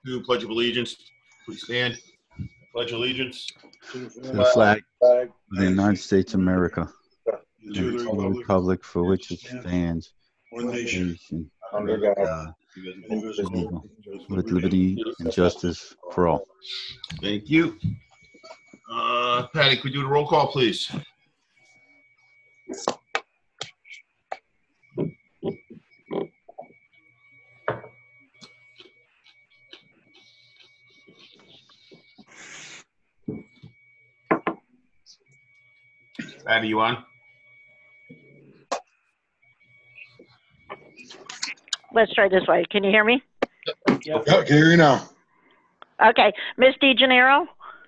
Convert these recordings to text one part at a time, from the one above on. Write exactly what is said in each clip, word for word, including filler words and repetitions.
Do Pledge of Allegiance. Please stand. Pledge allegiance to the flag of the United States of America and to and the to the republic republic for which it stands, one nation nation, under God, God, indivisible, with liberty and justice for all. Thank you. Uh, Patty, could we do the roll call, please? Patty, you on? Let's try this way. Can you hear me? yeah, can hear you now. Okay. Miss DeGennaro?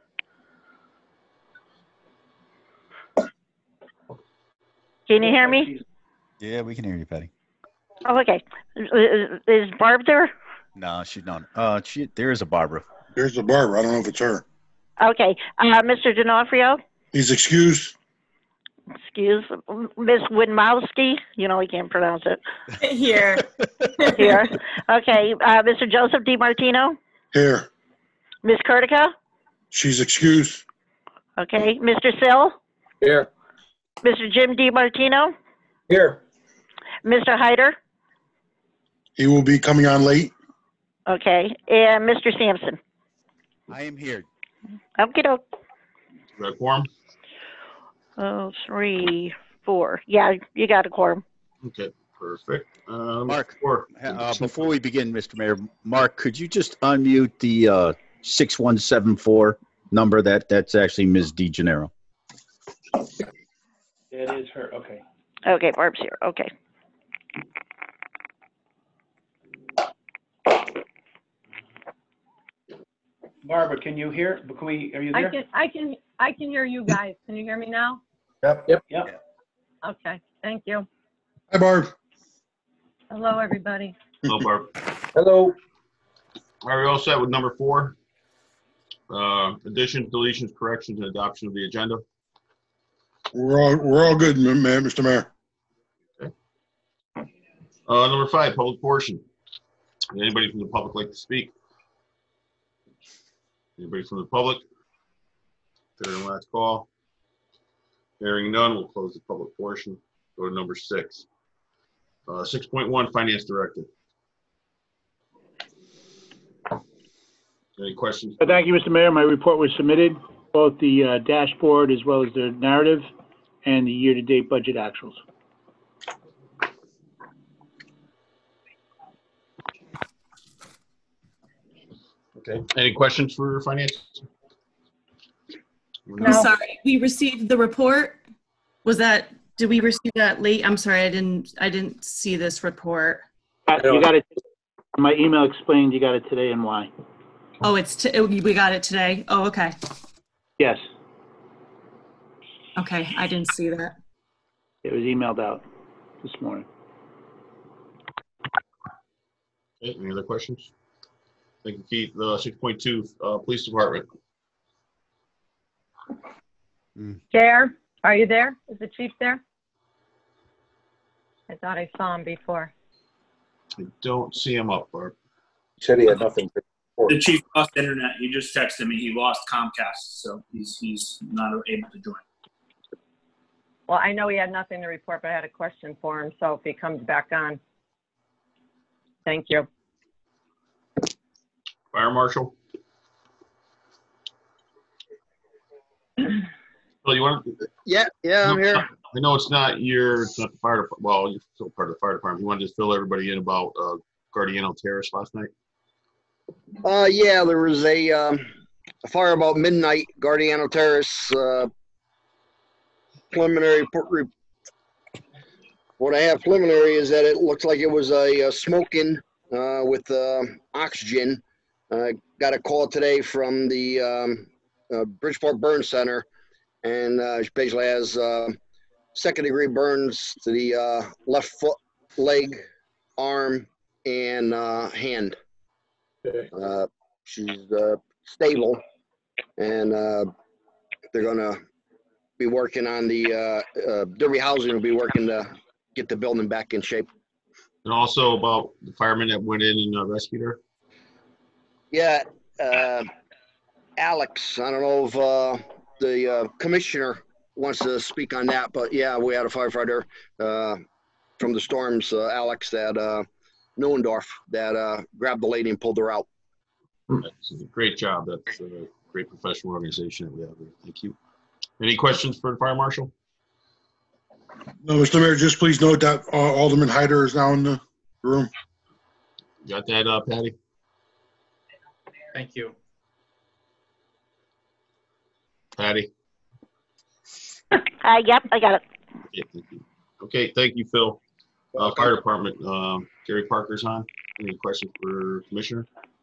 Can you hear me? Yeah, we can hear you, Patty. Oh, okay. Is, is Barb there? No, she's not. Uh, she, there is a Barbara. There's the Barbara. I don't know if it's her. Okay. Uh, Mister D'Onofrio? He's excused. Excuse Miss Widmowski. You know, we can't pronounce it. Here. Here. Okay. Uh, Mister Joseph DiMartino? Here. Miss Kurtica? She's excused. Okay. Mister Sill? Here. Mister Jim DiMartino? Here. Mister Hyder? He will be coming on late. Okay. And Mister Sampson? I am here. Okay, doke. Got a quorum? Oh, three, four. Yeah, you got a quorum. Okay, perfect. Um, Mark, four. Uh, before we begin, Mister Mayor, Mark, could you just unmute the uh, six one seven four number? That that's actually Miz DeGennaro. It is her. Okay. Okay, Barb's here. Okay. Barbara, can you hear? Can we? Are you I there? can, I can, I can hear you guys. Can you hear me now? Yep. Yep. Yep. Okay, thank you. Hi, Barb. Hello, everybody. Hello, Barb. Hello. Are we all set with number four? Uh, additions, deletions, corrections, and adoption of the agenda. We're all we're all good, ma- ma- Mister Mayor. Uh, number five, public portion. Anybody from the public like to speak? Anybody from the public? Third and last call. Hearing none, we'll close the public portion. Go to number six. Uh, six point one, Finance Director. Any questions? Thank you, Mister Mayor. My report was submitted, both the uh, dashboard as well as the narrative and the year-to-date budget actuals. Okay. Any questions for finance? No. I'm sorry, we received the report. Was that, did we receive that late? I'm sorry, I didn't, I didn't see this report. Uh, You got it. My email explained you got it today and why. Oh, it's, t- oh, we got it today. Oh, okay. Yes, Okay, I didn't see that. it was emailed out this morning. Okay, any other questions? Thank you, Keith. Uh, six point two, uh, Police Department. Chair, are you there? Is the chief there? I thought I saw him before. I don't see him up, Barb. He said he had nothing to report. The chief lost internet. He just texted me. He lost Comcast, so he's he's not able to join. Well, I know he had nothing to report, but I had a question for him, so if he comes back on. Thank you. Fire Marshal. Well, you want to? Yeah, yeah, I'm here. I know it's not your, it's not the fire department. Well, you're still part of the fire department. You want to just fill everybody in about uh, Guardiano Terrace last night? Uh, yeah, there was a, um, a fire about midnight, Guardiano Terrace. Uh, preliminary, re- what I have preliminary is that it looks like it was a, a smoking uh, with uh, oxygen. I uh, got a call today from the um, uh, Bridgeport Burn Center, and uh, she basically has uh, second degree burns to the uh, left foot, leg, arm, and uh, hand. Uh, she's uh, stable, and uh, they're gonna be working on the uh, uh, Derby Housing will be working to get the building back in shape. And also about the firemen that went in and uh, rescued her? Yeah, uh, Alex, I don't know if uh, the uh, commissioner wants to speak on that, but yeah, we had a firefighter uh, from the storms, uh, Alex, that uh, Neuendorf, that uh, grabbed the lady and pulled her out. That's a great job. That's a great professional organization that we have here. Thank you. Any questions for the fire marshal? No, Mister Mayor, just please note that uh, Alderman Hyder is now in the room. Got that, uh, Patty? Thank you. Patty? Uh, yep, I got it. Yeah, thank you. Okay, thank you, Phil. Uh, fire department, um, Gary Parker's on. Any questions for Commissioner?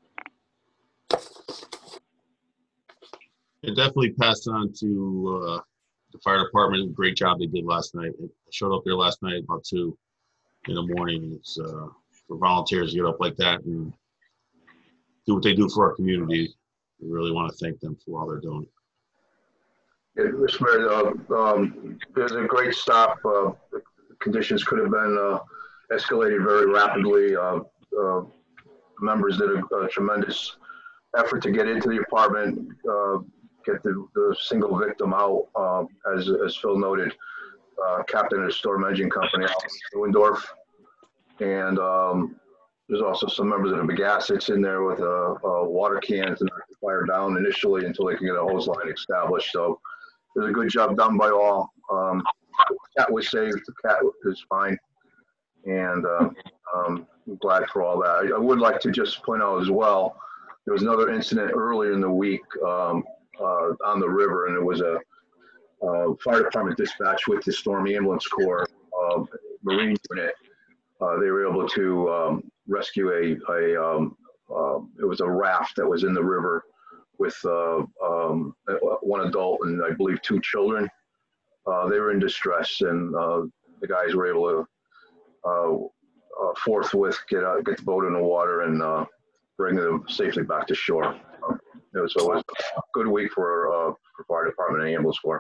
And definitely pass on to uh, the fire department. Great job they did last night. I showed up there last night about two in the morning. It's uh, for volunteers to get up like that and do what they do for our community. We really want to thank them for all they're doing. Yeah, Mister Mayor, uh, um, there's a great stop. Uh, the conditions could have been uh, escalated very rapidly. Uh, uh, members did a, a tremendous effort to get into the apartment, uh, get the, the single victim out, uh, as, as Phil noted, uh, captain of the Storm Engine Company, Neuendorf. And um, there's also some members of the Bagassets in there with uh, uh, water cans to knock the fire down initially until they can get a hose line established. So there's a good job done by all. Um, the cat was saved. The cat is fine. And uh, um, I'm glad for all that. I, I would like to just point out as well, there was another incident earlier in the week um, uh, on the river, and it was a uh, fire department dispatch with the Storm Ambulance Corps uh, Marine unit. Uh, they were able to um, rescue a, a um, uh, it was a raft that was in the river with uh, um, one adult and I believe two children. Uh, they were in distress, and uh, the guys were able to uh, uh, forthwith get out, get the boat in the water and uh, bring them safely back to shore. Uh, it, was, it was a good week for uh, for fire department and ambulance corps.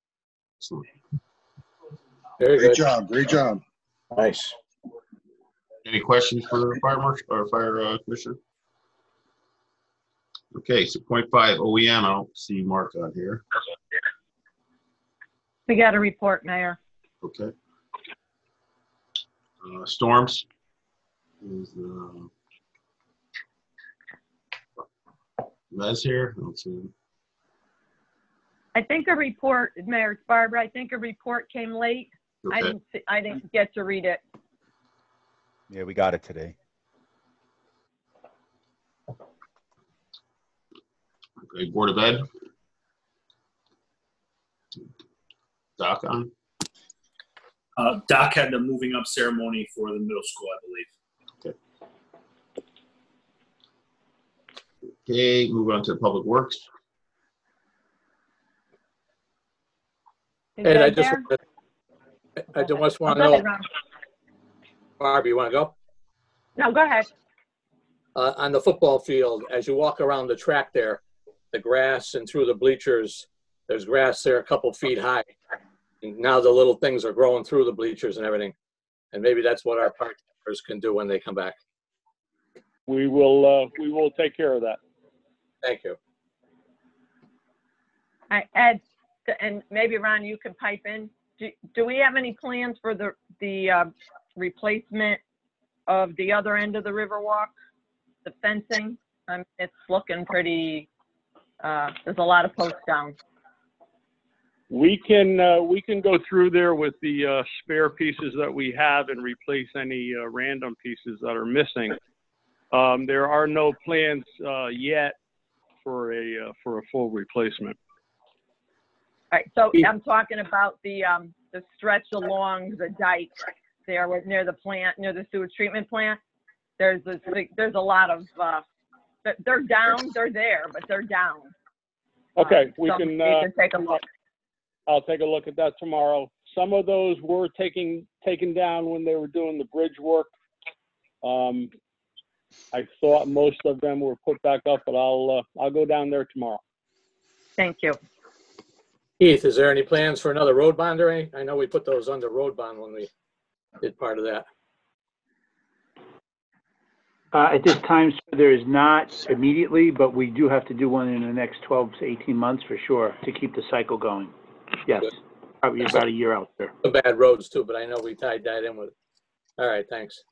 Very Great good. job, great job. Nice. Any questions for fire marshal or fire uh, commissioner? Okay, so point five O E M. I don't see Mark on here. We got a report, Mayor. Okay. Uh, storms. Is uh, Les here? I don't see him. I think a report, Mayor, it's Barbara, I think a report came late. I Okay. didn't, see- I didn't get to read it. Yeah, we got it today. Okay, Board of Ed. Doc on. Uh, Doc had the moving up ceremony for the middle school, I believe. Okay, move on to Public Works. Is Ed, I that just, there? I just Oh, want go to ahead, know, Ron. Barb, you want to go? No, go ahead. Uh, on the football field, as you walk around the track there, the grass and through the bleachers, there's grass there a couple feet high. And now the little things are growing through the bleachers and everything. And maybe that's what our park keepers can do when they come back. We will, uh, we will take care of that. Thank you. I, Ed, and maybe Ron, you can pipe in. Do, do we have any plans for the, the, uh, replacement of the other end of the Riverwalk? The fencing? Um, it's looking pretty, uh, there's a lot of posts down. We can, uh, we can go through there with the, uh, spare pieces that we have and replace any, uh, random pieces that are missing. Um, there are no plans, uh, yet for a, uh, for a full replacement. All right, so I'm talking about the, um, the stretch along the dike there with, near the plant, near the sewage treatment plant. There's this, big- there's a lot of, uh, they're- they're down, they're there, but they're down. Okay, Um, we so can, We uh, can take a look. I'll take a look at that tomorrow. Some of those were taking, taken down when they were doing the bridge work. Um, I thought most of them were put back up, but I'll, uh, I'll go down there tomorrow. Thank you. Keith, is there any plans for another road bond or any? I know we put those under road bond when we did part of that. Uh, At this time, sir, there is not immediately, but we do have to do one in the next twelve to eighteen months for sure, to keep the cycle going. Yes, probably about a year out there. The bad roads too, but I know we tied that in with. All right, thanks.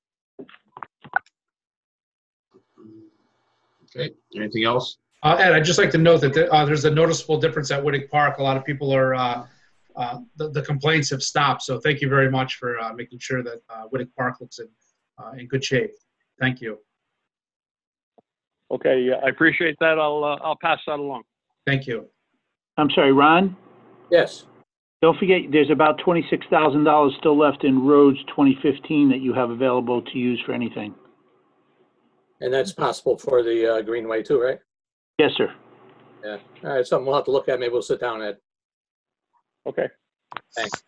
Okay, anything else? Uh, Ed, I'd just like to note that there, uh, there's a noticeable difference at Whittick Park. A lot of people are, uh, uh, the, the complaints have stopped. So thank you very much for uh, making sure that uh, Whittick Park looks in, uh, in good shape. Thank you. Okay, yeah, I appreciate that. I'll, uh, I'll pass that along. Thank you. I'm sorry, Ron? Yes. Don't forget, there's about twenty-six thousand dollars still left in roads twenty fifteen that you have available to use for anything. And that's possible for the uh, Greenway too, right? Yes, sir. Yeah. All right, something we'll have to look at. Maybe we'll sit down, Ed. Okay. Thanks.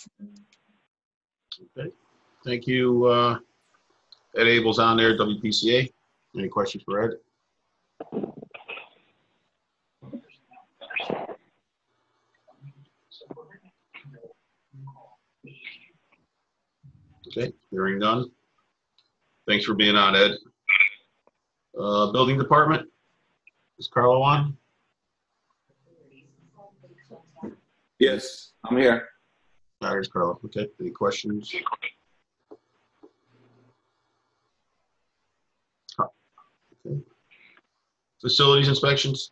Okay, thank you. Uh, Ed Abel's on there, W P C A. Any questions for Ed? Okay, hearing none. Thanks for being on, Ed. Uh, building department, is Carlo on? Yes, I'm here. There's Carlo. Okay, any questions? Okay. Facilities inspections?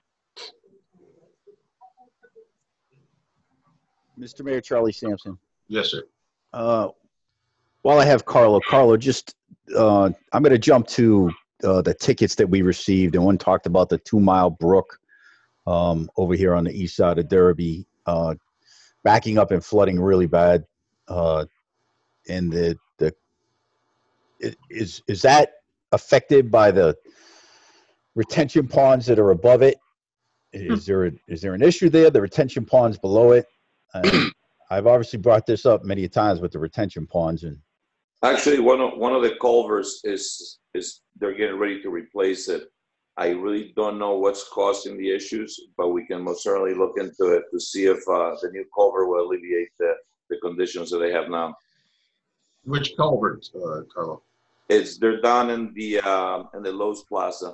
Mister Mayor, Charlie Sampson. Yes, sir. Uh, while I have Carlo, Carlo, just uh, I'm going to jump to uh, the tickets that we received, and one talked about the Two Mile Brook um, over here on the east side of Derby, uh, backing up and flooding really bad. Uh, and the the is is that affected by the retention ponds that are above it? Is there a, is there an issue there? The retention ponds below it. Uh, I've obviously brought this up many times with the retention ponds, and Actually, one of one of the culverts is is they're getting ready to replace it. I really don't know what's causing the issues, but we can most certainly look into it to see if uh, the new culvert will alleviate the, the conditions that they have now. Which culvert, uh, Carlo? It's they're down in the uh, in the Lowe's Plaza.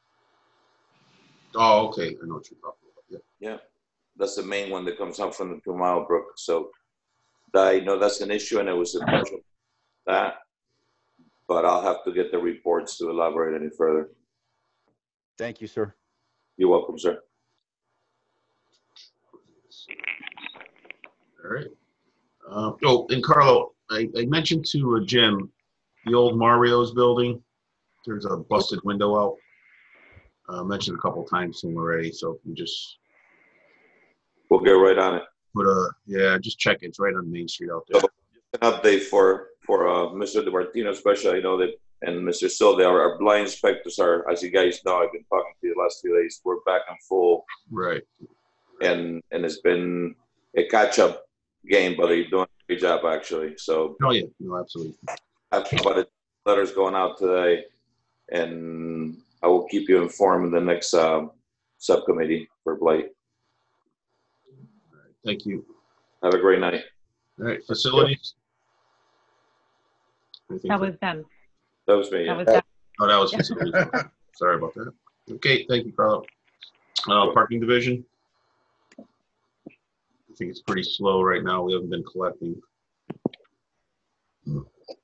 Oh, okay. I know what you're talking about. Yeah. Yeah, that's the main one that comes out from the Two Mile Brook. So I know that's an issue, and it was a bunch of that, but I'll have to get the reports to elaborate any further. thank you, sir. You're welcome, sir. All right. Uh, oh, and Carlo, I, I mentioned to uh, Jim, the old Mario's building, there's a busted window out. I uh, mentioned a couple times to him already, so if you just We'll get right on it. put a, yeah, just check it. It's right on Main Street out there. So, an update for for uh, Mister DiMartino, especially. I know that, and Mister Silva, our, our blind inspectors are, as you guys know, I've been talking to you the last few days. We're back in full, Right. and and it's been a catch-up game, but they're doing a great job actually. So, Oh, yeah. No, absolutely. I've got a letters going out today, and I will keep you informed in the next um, subcommittee for Blight. Thank you. Have a great night. All right. Facilities? Anything That for- was them. That was me. That Yeah. was them. Oh, that was facilities. Sorry about that. Okay. Thank you, Carlo. Uh, parking division? I think it's pretty slow right now. We haven't been collecting. Uh,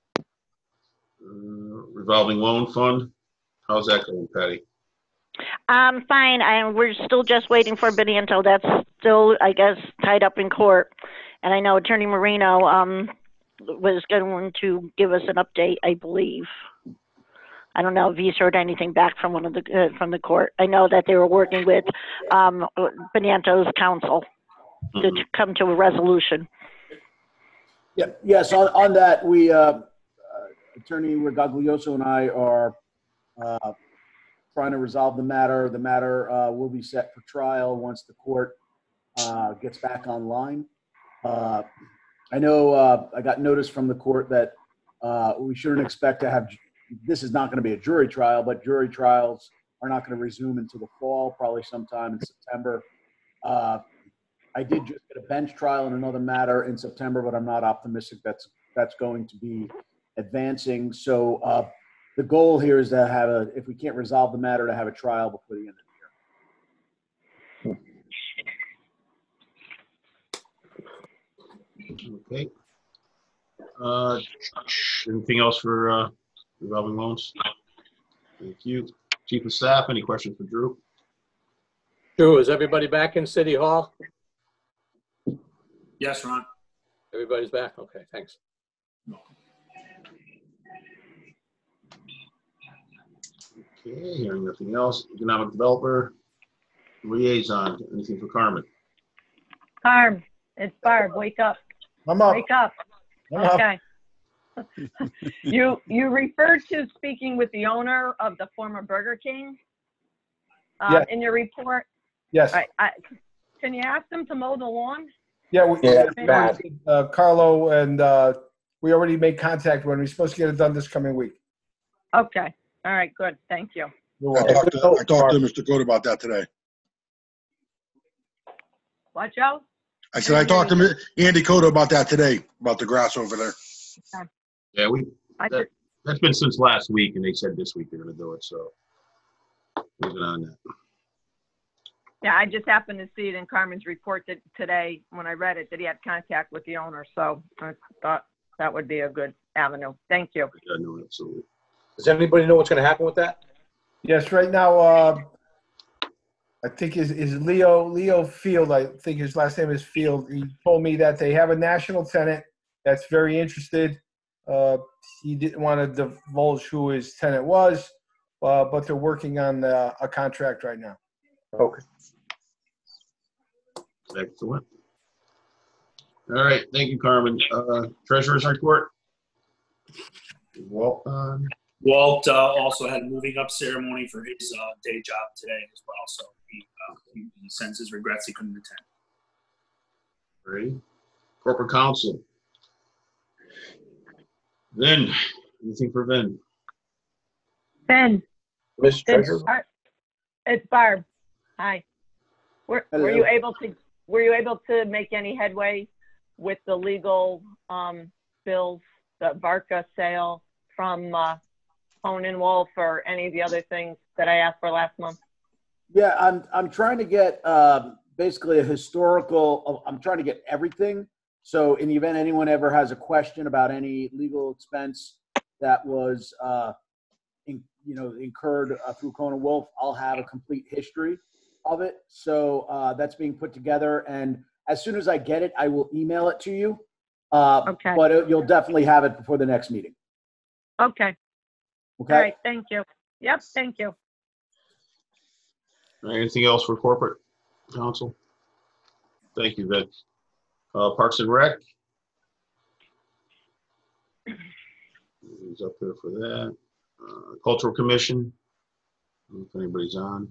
revolving loan fund? How's that going, Patty? Um, fine, and we're still just waiting for Benito. That's still, I guess, tied up in court. And I know Attorney Marino, um, was going to give us an update, I believe. I don't know if he's heard anything back from one of the, uh, from the court. I know that they were working with, um, Benito's counsel to to come to a resolution. Yeah, yes, on, on that, we, uh, uh, Attorney Regaglioso and I are uh, trying to resolve the matter. The matter uh, will be set for trial once the court uh, gets back online. Uh, I know uh, I got notice from the court that uh, we shouldn't expect to have, this is not going to be a jury trial, but jury trials are not going to resume until the fall, probably sometime in September. Uh, I did just get a bench trial in another matter in September, but I'm not optimistic that's that's going to be advancing. So uh, the goal here is to have a, if we can't resolve the matter, to have a trial before the end of the year. Okay. Uh, anything else for uh, revolving loans? Thank you. Chief of Staff, any questions for Drew? Drew, is everybody back in City Hall? Yes, Ron. Everybody's back? Okay, thanks. Okay, hearing nothing else. Economic Developer Liaison, anything for Carmen? Carm, it's Barb. Wake up. I'm up. Wake up. I'm up. Okay. you you referred to speaking with the owner of the former Burger King um, Yeah. in your report. Yes. I, I, can you ask them to mow the lawn? Yeah, we, Yeah, we bad. already- uh, Carlo and uh, we already made contact when we're supposed to get it done this coming week. Okay. All right. Good. Thank you. You're I welcome. talked to, I talked to Mister Code about that today. What, Joe? I said, I talked to Mi- Andy Code about that today, about the grass over there. Yeah, we, I that, that's been since last week, and they said this week they're gonna do it, so. Moving on that. Yeah, I just happened to see it in Carmen's report that today when I read it that he had contact with the owner. So I thought that would be a good avenue. Thank you. Yeah, no, absolutely. Does anybody know what's going to happen with that? Yes, right now, uh, I think is is Leo Leo Field. I think his last name is Field. He told me that they have a national tenant that's very interested. Uh, he didn't want to divulge who his tenant was, uh, but they're working on uh, a contract right now. Okay. Excellent. All right, thank you, Carmen. Uh, Treasurer's report? Well, um, Walt uh, also had a moving up ceremony for his uh, day job today as well, so he, uh, he, he sends his regrets he couldn't attend. Ready? Corporate Counsel. Vin, anything for Vin? Ben. Miss It's, Treasurer? Bar- it's Barb. Hi. Were, were Hello. you able to were you able to make any headway with the legal um, bills, the Varka sale from uh, Hone and Wolf, or any of the other things that I asked for last month? Yeah, I'm I'm trying to get um, basically a historical. I'm trying to get everything. So in the event anyone ever has a question about any legal expense that was uh, in, you know incurred uh, through Cohen and Wolf, I'll have a complete history of it. So uh, that's being put together, and as soon as I get it, I will email it to you. Uh, Okay. But it, you'll definitely have it before the next meeting. Okay. Okay. All right. Thank you. Yep. Thank you. All right, anything else for Corporate Counsel? Thank you, Vin. Uh, Parks and Rec? He's up there for that. Uh, Cultural Commission? I don't know if anybody's on.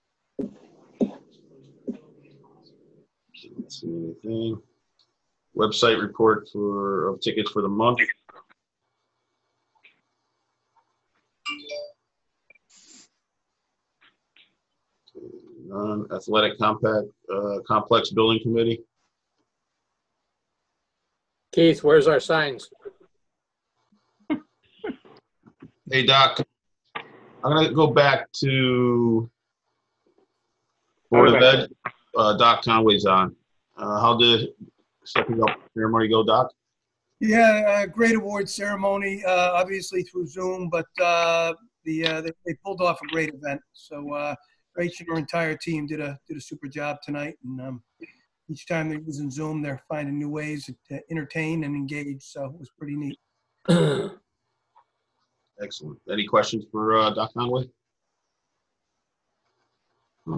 Don't see anything. Website report for of tickets for the month. None. Athletic Compact uh, Complex Building Committee. Keith, where's our signs? Hey, Doc. I'm gonna go back to Board of Ed. Uh, Doc Conway's on. Uh, how did stepping up ceremony go, Doc? Yeah, uh, great award ceremony, uh, obviously through Zoom, but uh, the uh, they, they pulled off a great event. So uh, Rach and her entire team did a did a super job tonight, and um, each time they're using Zoom, they're finding new ways to entertain and engage. So it was pretty neat. Excellent. Any questions for uh, Doc Conway? Hmm.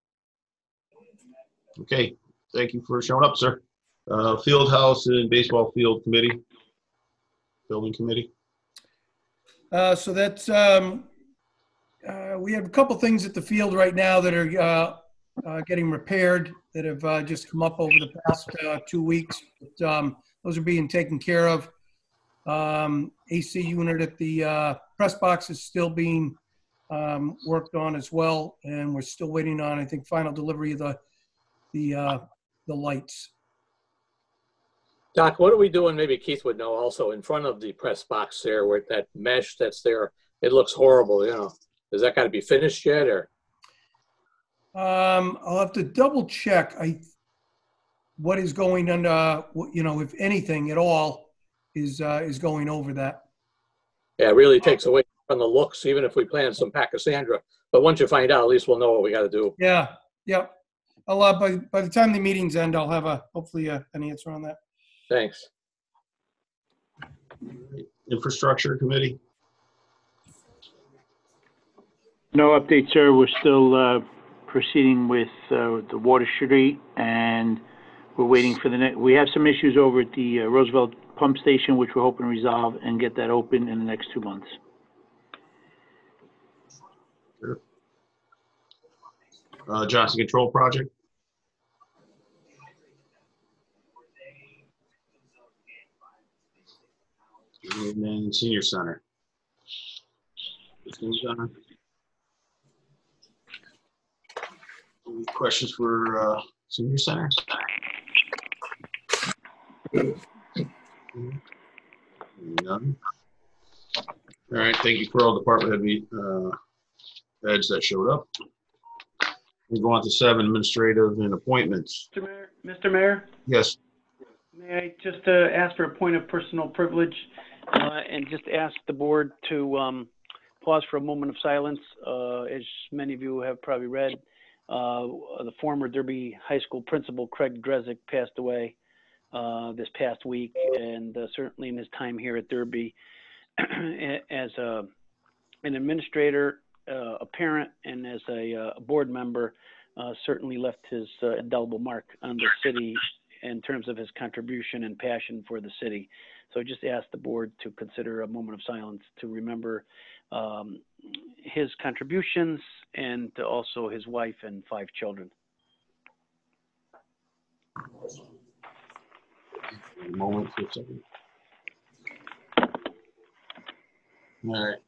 Okay, thank you for showing up, sir. Uh, Field House and Baseball Field Committee, Building Committee. Uh, so that's um, uh, we have a couple things at the field right now that are uh, uh, getting repaired that have uh, just come up over the past uh, two weeks. But, um, those are being taken care of. Um, A C unit at the uh, press box is still being um, worked on as well, and we're still waiting on, I think, final delivery of the the uh, the lights. Doc, what are we doing? Maybe Keith would know also in front of the press box there, where that mesh that's there It looks horrible, you know. Is that got to be finished yet, or? Um, I'll have to double check. I, what is going on, uh, what- you know, if anything at all is, uh, is going over that. Yeah, it really takes away from the looks, even if we plant some Pachysandra. But once you find out, at least we'll know what we got to do. Yeah, yep. I'll, uh, by, by the time the meetings end, I'll have a, hopefully, uh, an answer on that. Thanks. Infrastructure Committee? No update, sir. We're still uh, proceeding with uh, the Water Street, and we're waiting for the next. We have some issues over at the uh, Roosevelt Pump Station, which we're hoping to resolve and get that open in the next two months. Sure. Uh, Johnson Control Project? And then Senior Center. Senior Center. Any questions for uh, Senior Center? None. All right, thank you for all department head meet, uh, heads that showed up. We go on to seven, administrative and appointments. Mister Mayor, Mister Mayor, Yes. may I just uh, ask for a point of personal privilege uh, and just ask the board to um, pause for a moment of silence. Uh, as many of you have probably read, uh, the former Derby High School principal, Craig Drezick, passed away uh, this past week, and uh, certainly in his time here at Derby, as a, an administrator, uh, a parent, and as a, uh, a board member, uh, certainly left his uh, indelible mark on the city in terms of his contribution and passion for the city. So just ask the board to consider a moment of silence to remember um, his contributions and to also his wife and five children. A moment for a second. All right.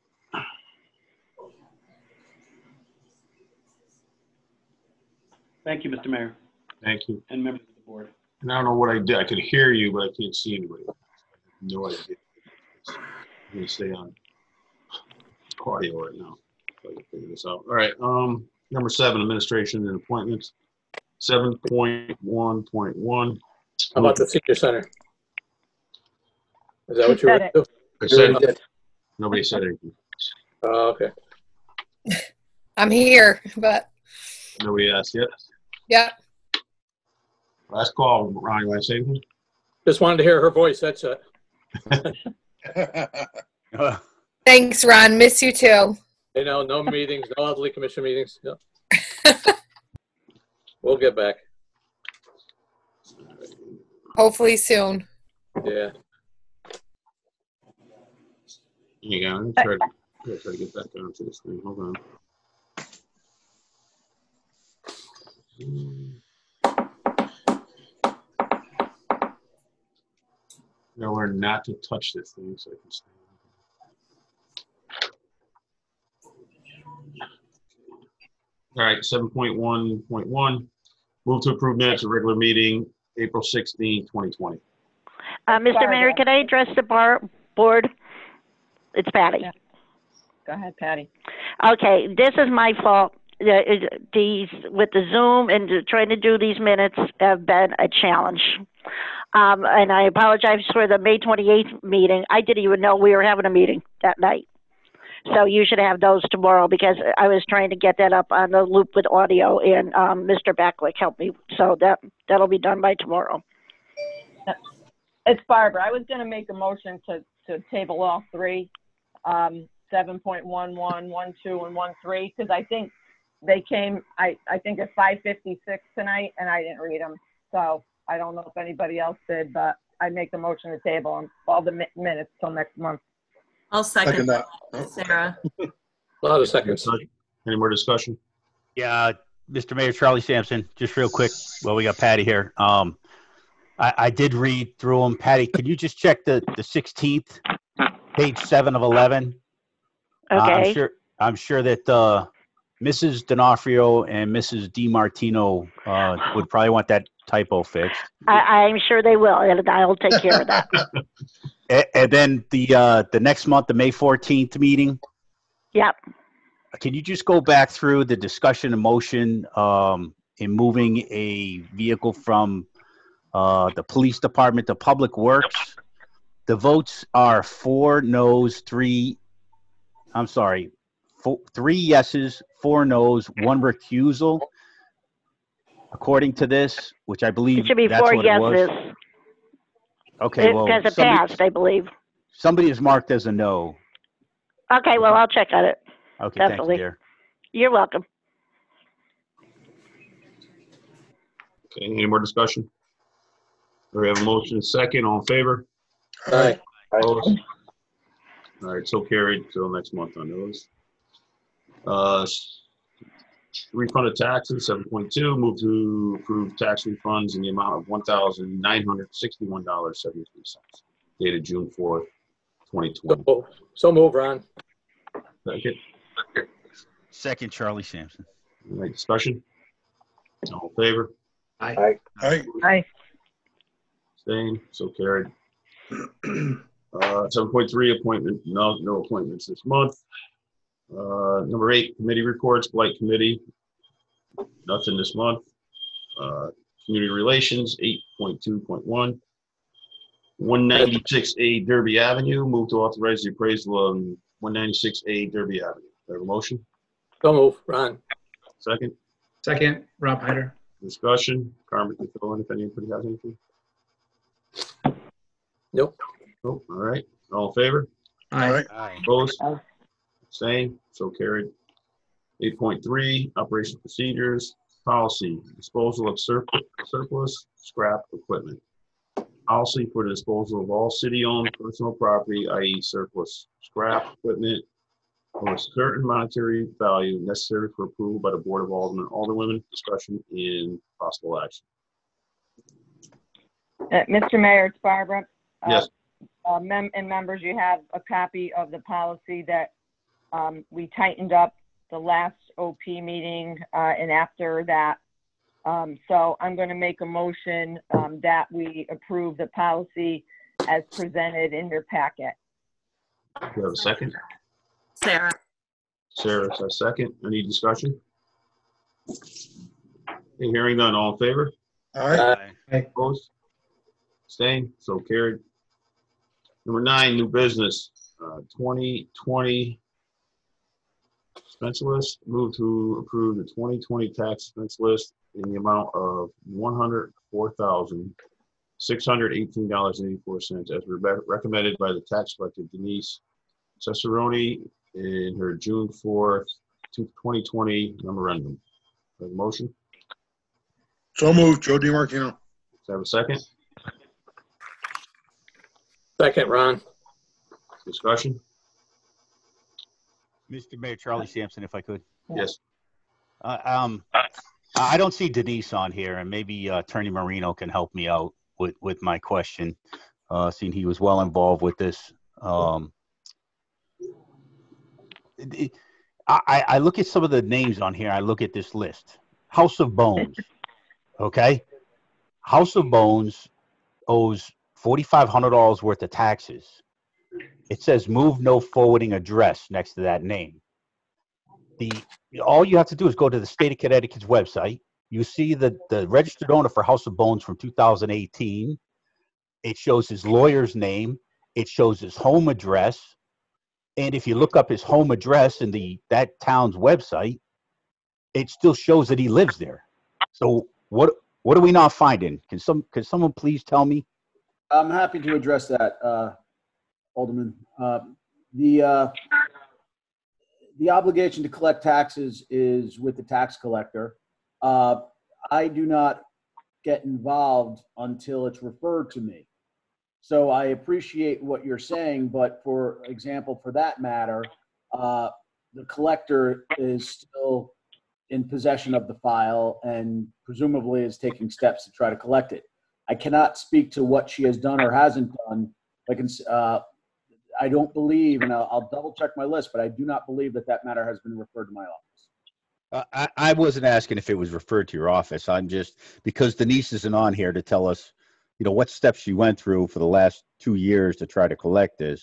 Thank you, Mister Mayor. Thank you. And members of the board. And I don't know what I did. I could hear you, but I can't see anybody. No idea. I'm gonna stay on audio right now. So I can figure this out. All right. Um, number seven, administration and appointments. Seven point one point one. How about the senior center? Is that what you were said doing? I said nobody said anything. Oh, okay. I'm here, but Nobody asked yet. yeah. Last call, Ron. You want to say anything? Just wanted to hear her voice. That's it. Thanks, Ron. Miss you too. You know, no meetings, no elderly commission meetings. No. We'll get back. Hopefully soon. Yeah. Here you go. I'm try to, I'm try to get back onto this thing. Hold on. I gotta learn not to touch this thing so I can stay. All right, seven point one point one. Move to approve minutes of regular meeting, April sixteenth, twenty twenty. Uh, Mister Mayor, could I address the bar, board? It's Patty. Yeah. Go ahead, Patty. Okay, this is my fault. The- it- These, with the Zoom and the- trying to do these minutes have been a challenge. Um, and I apologize for the May twenty-eighth meeting. I didn't even know we were having a meeting that night. So you should have those tomorrow because I was trying to get that up on the loop with audio and, um, Mister Backlick helped me. So that, that'll be done by tomorrow. It's Barbara. I was going to make a motion to, to table all three, um, seven point one one, one two, and one three, because I think they came, I, I think at five fifty-six tonight, and I didn't read them. So I don't know if anybody else did, but I make the motion to table them, all the mi- minutes till next month. I'll second Second that, that. Sarah. A lot of seconds. Any more discussion? Yeah, Mister Mayor, Charlie Sampson, just real quick. Well, we got Patty here. Um, I, I did read through them. Patty, could you just check the, the sixteenth, page seven of eleven? Uh, I'm Okay. sure, I'm sure that, uh, Missus D'Onofrio and Missus DiMartino, uh, would probably want that typo fixed. I, I'm sure they will, and I'll take care of that. And, and then the, uh, the next month, the May fourteenth meeting, Yep. Can you just go back through the discussion and motion um, in moving a vehicle from uh, the police department to Public Works? The votes are four noes, three, I'm sorry, four, three yeses, four noes, one recusal. According to this, which I believe It should be that's four what it was. yeses. Okay, It- well, Because it somebody, passed, I believe. somebody is marked as a no. Okay, well, I'll check on it. Okay, thank you, Definitely. dear. You're welcome. Okay, any more discussion? We have a motion second, all in favor? Aye. Opposed? All right, so carried till next month on those. Uh, refund of taxes, seven point two, move to approve tax refunds in the amount of one thousand nine hundred sixty-one dollars and seventy-three cents, dated June fourth, twenty twenty. So, so move, Ron. Second, Second, Charlie Sampson. all right, discussion? All in favor? Aye. Aye. Aye. Staying, so carried. Uh, seven point three, appointment, no, no appointments this month. Uh, number eight, committee reports, Blight Committee, nothing this month. Uh, community relations, eight point two point one. one ninety-six A Derby Avenue, move to authorize the appraisal of one ninety-six A Derby Avenue. Do I have a motion? So move, Ron. Second, Second, Rob Hyder. discussion. Carmen can fill in if anybody has anything. Nope. Nope, all right, all in favor? Aye. Opposed? Same, so carried. eight point three, operational procedures, policy, disposal of surplus, surplus scrap equipment. Policy for the disposal of all city-owned personal property, that is surplus scrap equipment of a certain monetary value necessary for approval by the Board of Aldermen, Alderwomen, discussion and possible action. Uh, Mister Mayor, it's Barbara. Uh, Yes. Uh, mem- and members, you have a copy of the policy that um, we tightened up the last O P meeting uh, and after that. Um, so I'm going to make a motion um, that we approve the policy as presented in your packet. Do you have a second? Sarah. Sarah says second. Any discussion? Okay, hearing none, all in favor? Aye. Opposed? Staying, so carried. Number nine, new business, uh, twenty twenty expense list. Move to approve the twenty twenty tax expense list in the amount of one hundred four thousand six hundred eighteen dollars and eighty-four cents as re- recommended by the tax collector Denise Cesaroni in her June fourth, twenty twenty memorandum. Have a motion? So moved, Joe DiMartino. Does I have a second? Second, Ron. Discussion? Mister Mayor, Charlie Sampson, if I could. Yes. Uh, um, I don't see Denise on here, and maybe uh, Attorney Marino can help me out with, with my question, uh, seeing he was well involved with this. Um, it- it- I, I look at some of the names on here. I look at this list. House of Bones, okay? House of Bones owes forty-five hundred dollars worth of taxes. It says move no forwarding address next to that name. The all you have to do is go to the state of Connecticut's website. You see the, the registered owner for House of Bones from two thousand eighteen. It shows his lawyer's name. It shows his home address. And if you look up his home address in the that town's website, it still shows that he lives there. So what what are we not finding? Can some can someone please tell me? I'm happy to address that, uh, Alderman. Uh, the uh, the obligation to collect taxes is with the tax collector. Uh, I do not get involved until it's referred to me. So I appreciate what you're saying, but for example, for that matter, uh, the collector is still in possession of the file and presumably is taking steps to try to collect it. I cannot speak to what she has done or hasn't done. I can, uh, I don't believe, and I'll, I'll double check my list, but I do not believe that that matter has been referred to my office. Uh, I, I wasn't asking if it was referred to your office. I'm just, because Denise isn't on here to tell us, you know, what steps she went through for the last two years to try to collect this.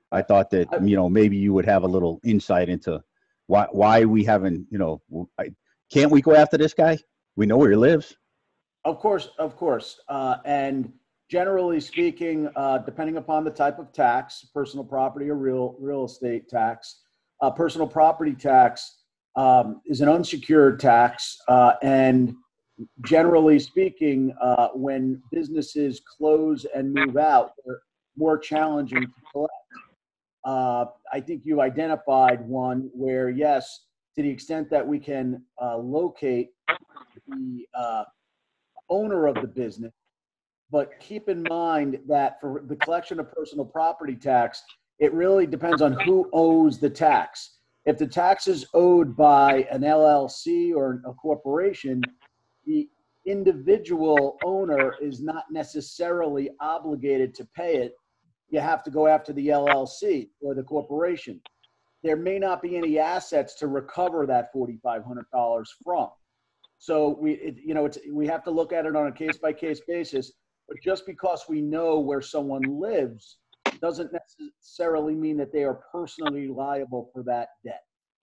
I thought that, you know, maybe you would have a little insight into why, why we haven't, you know, I, can't we go after this guy? We know where he lives. Of course, of course. Uh, and generally speaking, uh, depending upon the type of tax, personal property or real, real estate tax, uh, personal property tax um, is an unsecured tax. Uh, and generally speaking, uh, when businesses close and move out, they're more challenging to collect. Uh, I think you identified one where, yes, to the extent that we can uh, locate the uh, owner of the business, but keep in mind that for the collection of personal property tax, it really depends on who owes the tax. If the tax is owed by an L L C or a corporation, the individual owner is not necessarily obligated to pay it. You have to go after the L L C or the corporation. There may not be any assets to recover that four thousand five hundred dollars from. So we, it, you know, it's, we have to look at it on a case-by-case basis. But just because we know where someone lives doesn't necessarily mean that they are personally liable for that debt.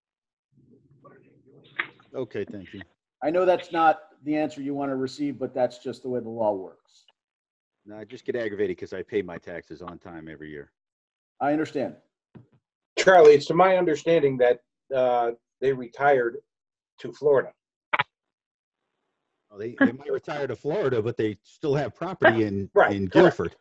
Okay, thank you. I know that's not the answer you want to receive, but that's just the way the law works. No, I just get aggravated because I pay my taxes on time every year. I understand. Charlie, it's to my understanding that uh, they retired to Florida. Well, they, they might retire to Florida, but they still have property in, Right, in correct. Guilford.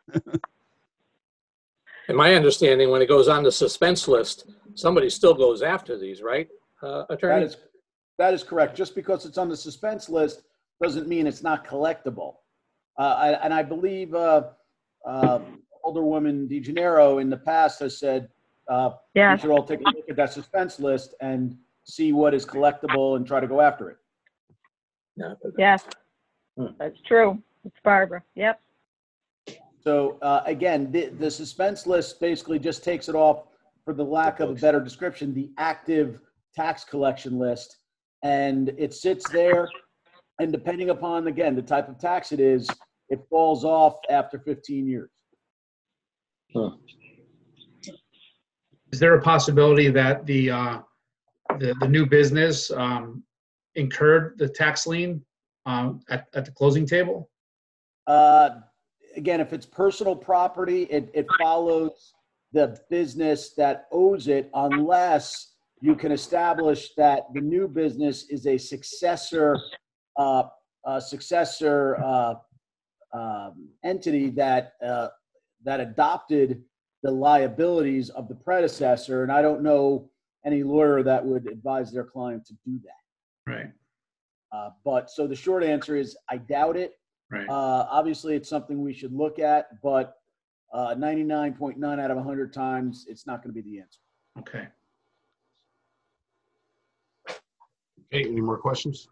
In my understanding, when it goes on the suspense list, somebody still goes after these, right, uh, attorney? That is, that is correct. Just because it's on the suspense list doesn't mean it's not collectible. Uh, I, and I believe uh, uh, Alderwoman DeGennaro in the past has said, uh, Yeah. we should all take a look at that suspense list and see what is collectible and try to go after it. Yes, that's true. It's Barbara. Yep. So uh, again, the, the suspense list basically just takes it off, for the lack of a better description, the active tax collection list. And it sits there, and depending upon, again, the type of tax it is, it falls off after fifteen years. Is there a possibility that the, uh, the, the new business um, incurred the tax lien um, at, at the closing table? Uh, again, if it's personal property, it, it follows the business that owes it, unless you can establish that the new business is a successor, uh, a successor uh, um, entity that uh, that adopted the liabilities of the predecessor. And I don't know any lawyer that would advise their client to do that. Right. Uh, but so the short answer is, I doubt it. Right. Uh, obviously, it's something we should look at, but uh, ninety-nine point nine out of one hundred times, it's not going to be the answer. Okay. Okay, any more questions?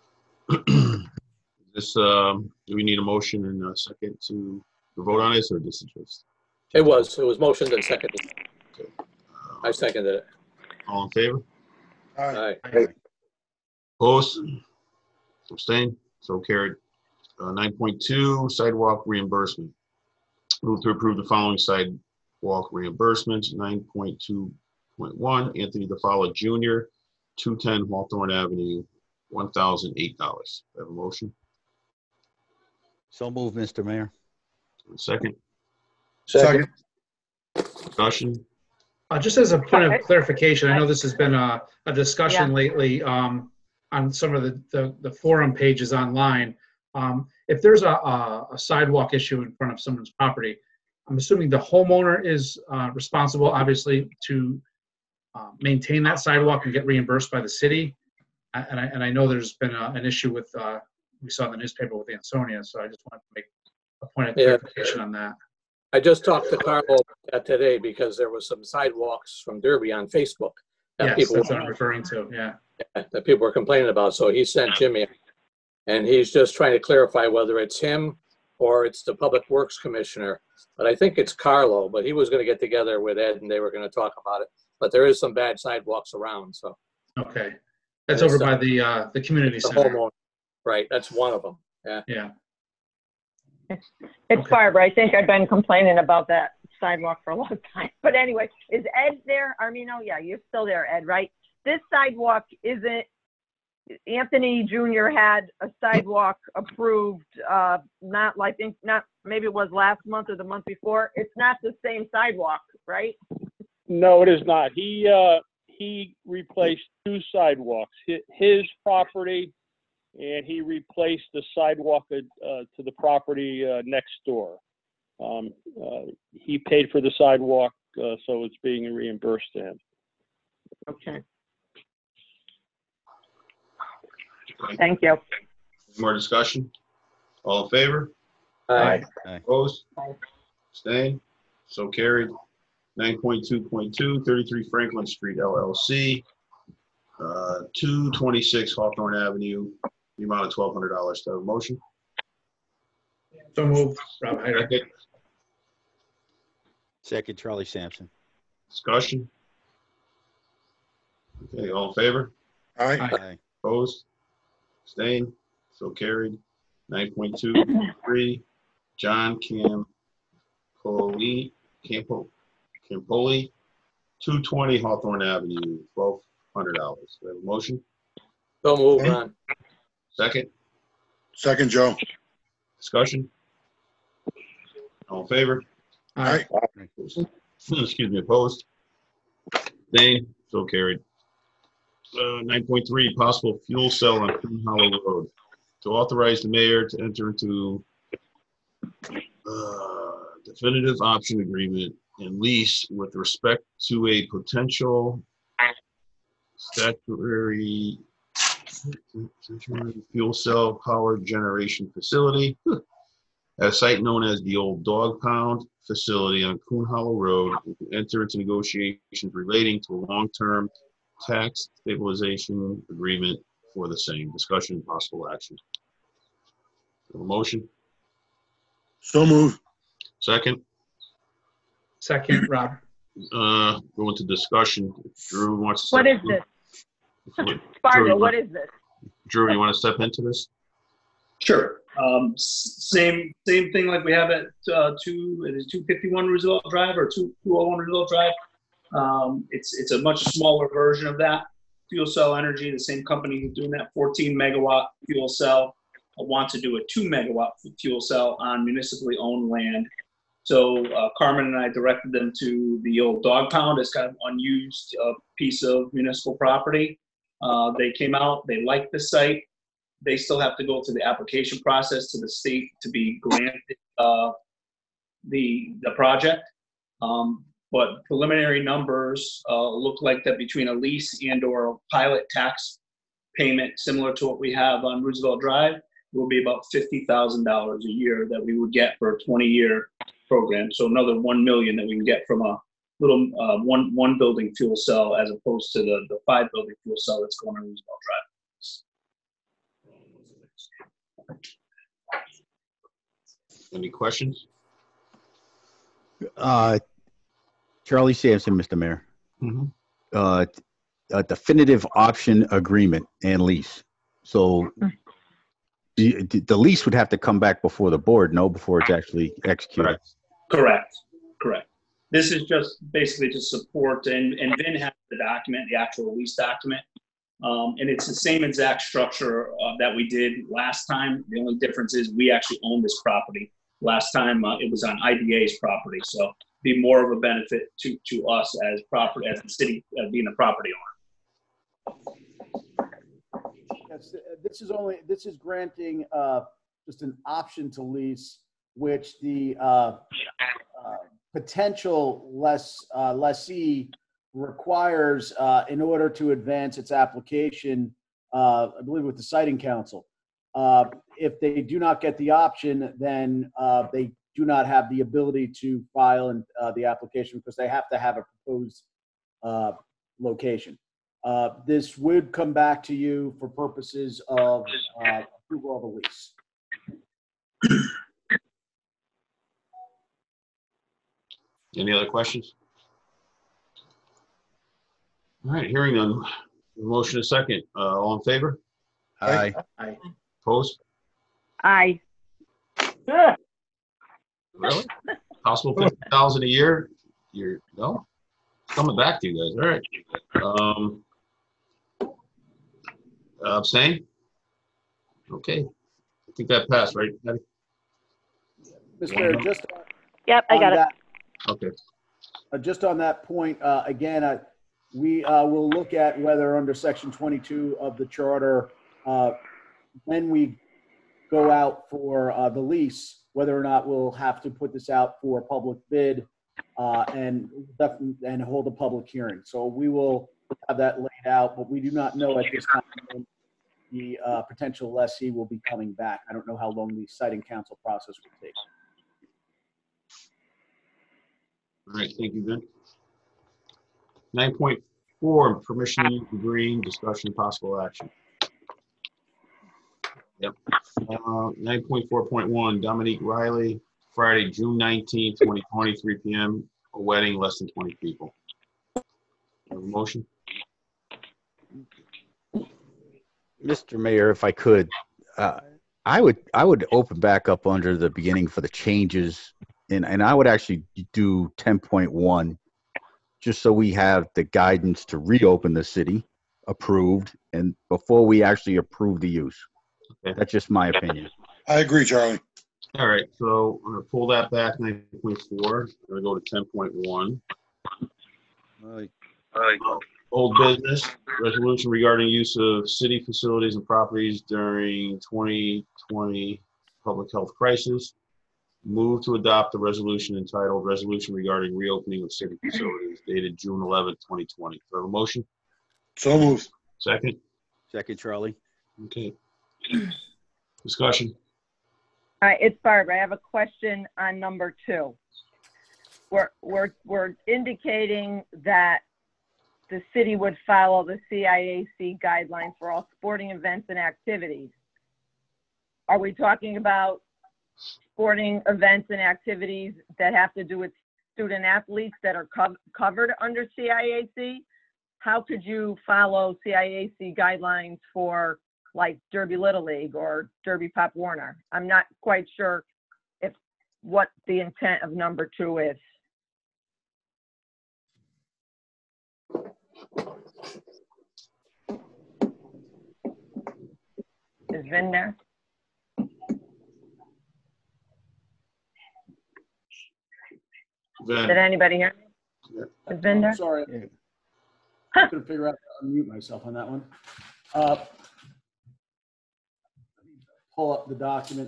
This, um, do we need a motion and a second to, to vote on this, or this is just? It was, it was motioned and seconded. I seconded it. All in favor? Aye. Opposed? Abstain? So carried. Uh, nine point two, sidewalk reimbursement. Move to approve the following sidewalk reimbursements. nine point two point one, Anthony DeFala Junior, two ten Hawthorne Avenue, one thousand eight dollars. Have a motion? So moved, Mister Mayor. Second? Second. Discussion? Uh, just as a point of clarification, I know this has been a, a discussion Yeah. lately um, on some of the, the, the forum pages online. Um, if there's a, a, a sidewalk issue in front of someone's property, I'm assuming the homeowner is uh, responsible, obviously, to uh, maintain that sidewalk and get reimbursed by the city. I- And I, and I know there's been a, an issue with, uh, we saw in the newspaper with Ansonia, so I just wanted to make a point of Yeah. clarification on that. I just talked to Carlo about that today because there was some sidewalks from Derby on Facebook that Yes, people that's what I'm referring to, yeah. that people were complaining about. So he sent Jimmy, and he's just trying to clarify whether it's him or it's the Public Works Commissioner. But I think it's Carlo, but he was going to get together with Ed and they were going to talk about it. But there is some bad sidewalks around, so. Okay. That's And over it's, by uh, the, uh, the community The center. homeowner, right, that's one of them, yeah. Yeah. It's Barbara. I think I've been complaining about that sidewalk for a long time. But anyway, is Ed there? Armino? Yeah, you're still there, Ed, right? This sidewalk isn't, Anthony Junior had a sidewalk approved, uh, not, I think, not, maybe it was last month or the month before. It's not the same sidewalk, right? No, it is not. He, uh, he replaced two sidewalks, Hi- his property, and he replaced the sidewalk uh, to the property uh, next door. Um, uh, he paid for the sidewalk, uh, so it's being reimbursed to him. Okay. Thank you. More discussion? All in favor? Aye. Opposed? Abstained? So carried. nine point two point two, thirty-three Franklin Street L L C, uh, two twenty-six Hawthorne Avenue, the amount of twelve hundred dollars. To have a motion? So moved. Rob Heider. Second. Second, Charlie Sampson. Discussion? Okay, all in favor? Aye. Aye. Opposed? Abstained? So carried. nine point two three, John Campoli, Campo, Campoli, two twenty Hawthorne Avenue, twelve hundred dollars. Do I have a motion? So moved, Ron. Second? Second, Joe. Discussion? All in favor? Aye. Excuse me, opposed? Abstained? So carried. Uh, nine point three, possible fuel cell on Coon Hollow Road. To authorize the mayor to enter into uh, definitive option agreement and lease with respect to a potential statutory fuel cell power generation facility at a site known as the Old Dog Pound facility on Coon Hollow Road, and to enter into negotiations relating to a long-term tax stabilization agreement for the same. Discussion and possible action. A motion? So moved. Second? Second, Rob. Uh, go into discussion. Drew wants to. What step is in. this? Drew, Sparta, you what want- is this? Drew, you want to step into this? Sure. Um, s- same same thing like we have at uh, two it is two fifty-one Roosevelt Drive or two two oh one Roosevelt Drive. Um, it's it's a much smaller version of that. Fuel Cell Energy, the same company who's doing that fourteen megawatt fuel cell, uh, want to do a two megawatt fuel cell on municipally owned land. So uh, Carmen and I directed them to the Old Dog Pound. It's kind of unused uh, piece of municipal property. Uh, they came out, they liked the site. They still have to go through the application process to the state to be granted uh, the the project. Um, but preliminary numbers uh, look like that between a lease and or a pilot tax payment similar to what we have on Roosevelt Drive will be about fifty thousand dollars a year that we would get for a twenty year program. So another one million that we can get from a little uh, one one building fuel cell as opposed to the, the five building fuel cell that's going on Roosevelt Drive. Any questions? Uh, Charlie Sampson, Mister Mayor. Mhm. Uh, a definitive option agreement and lease. So the, the lease would have to come back before the board, no, before it's actually executed. Correct, correct. This is just basically to support, and, and Vin has the document, the actual lease document. Um, and it's the same exact structure uh, that we did last time. The only difference is we actually own this property. Last time uh, it was on I D A's property, so be more of a benefit to, to us as property, as the city uh, being the property owner. Yes, this is only, this is granting uh, just an option to lease, which the uh, uh, potential less uh, lessee requires uh, in order to advance its application, uh, I believe with the siting council. Uh, if they do not get the option, then uh, they do not have the ability to file in, uh, the application because they have to have a proposed uh, location. Uh, this would come back to you for purposes of uh, approval of the lease. Any other questions? All right, hearing none. Motion is second. Uh, all in favor? Aye. Aye. Opposed? Aye. Really? Possible fifty thousand a year? You're, no? Coming back to you guys, all right. Um, uh, abstain? Okay. I think that passed, right, Patty? Mister Mayor, just Yep, I on got it. that, Okay. uh, just on that point, uh, again, uh, we uh, will look at whether under section twenty-two of the charter, uh, when we go out for uh, the lease, whether or not we'll have to put this out for public bid uh, and def- and hold a public hearing. So we will have that laid out, but we do not know at this time when the uh, potential lessee will be coming back. I don't know how long the siting council process will take. All right, thank you, Ben. nine point four, permission to use the green, discussion, possible action. Yep. Uh, nine point four point one, Dominique Riley, Friday, June nineteenth, twenty twenty, three P M, a wedding, less than twenty people. Have a motion? Mister Mayor, if I could, uh, I would I would open back up under the beginning for the changes, and and I would actually do ten point one, just so we have the guidance to reopen the city approved, and before we actually approve the use. Okay. That's just my opinion. I agree, Charlie. All right, so I'm gonna pull that back, nine point four. I'm gonna go to ten point one. Old business, resolution regarding use of city facilities and properties during twenty twenty public health crisis. Move to adopt the resolution entitled Resolution Regarding Reopening of City Facilities dated June eleventh, twenty twenty. Do I have a motion? So moved. Second? Second, Charlie. Okay. Discussion? All right, it's Barbara. I have a question on number two. We're, we're, we're indicating that the city would follow the C I A C guidelines for all sporting events and activities. Are we talking about sporting events and activities that have to do with student athletes that are co- covered under C I A C? How could you follow C I A C guidelines for like Derby Little League or Derby Pop Warner? I'm not quite sure if what the intent of number two is. Is Vin there? Vin. Did anybody hear me? Is Vin there? Sorry. I couldn't figure out how to unmute myself on that one. Uh, pull up the document.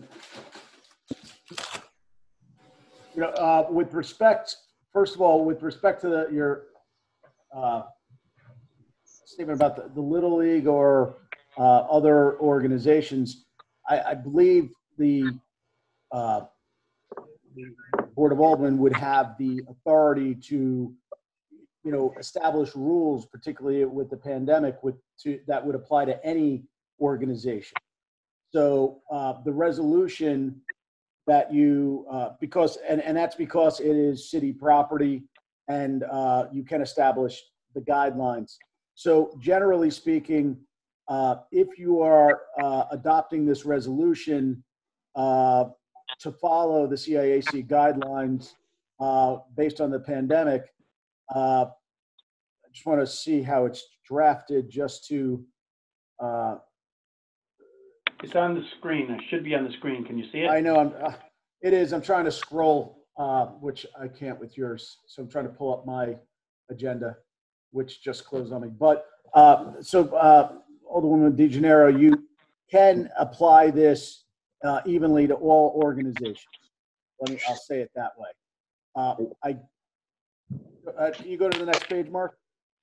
You know, uh, with respect, first of all, with respect to the, your uh, statement about the, the Little League or uh, other organizations, I, I believe the, uh, the Board of Aldermen would have the authority to, you know, establish rules, particularly with the pandemic, with to, that would apply to any organization. So uh, the resolution that you, uh, because, and, and that's because it is city property and uh, you can establish the guidelines. So generally speaking, uh, if you are uh, adopting this resolution uh, to follow the C I A C guidelines uh, based on the pandemic, uh, I just want to see how it's drafted just to. Uh, It's on the screen. It should be on the screen. Can you see it? I know I'm, uh, it is. I'm trying to scroll, uh, which I can't with yours. So I'm trying to pull up my agenda, which just closed on me. But uh, so, uh, Alderwoman DeGennaro, you can apply this uh, evenly to all organizations. Let me. I'll say it that way. Uh, I. Uh, can you go to the next page, Mark?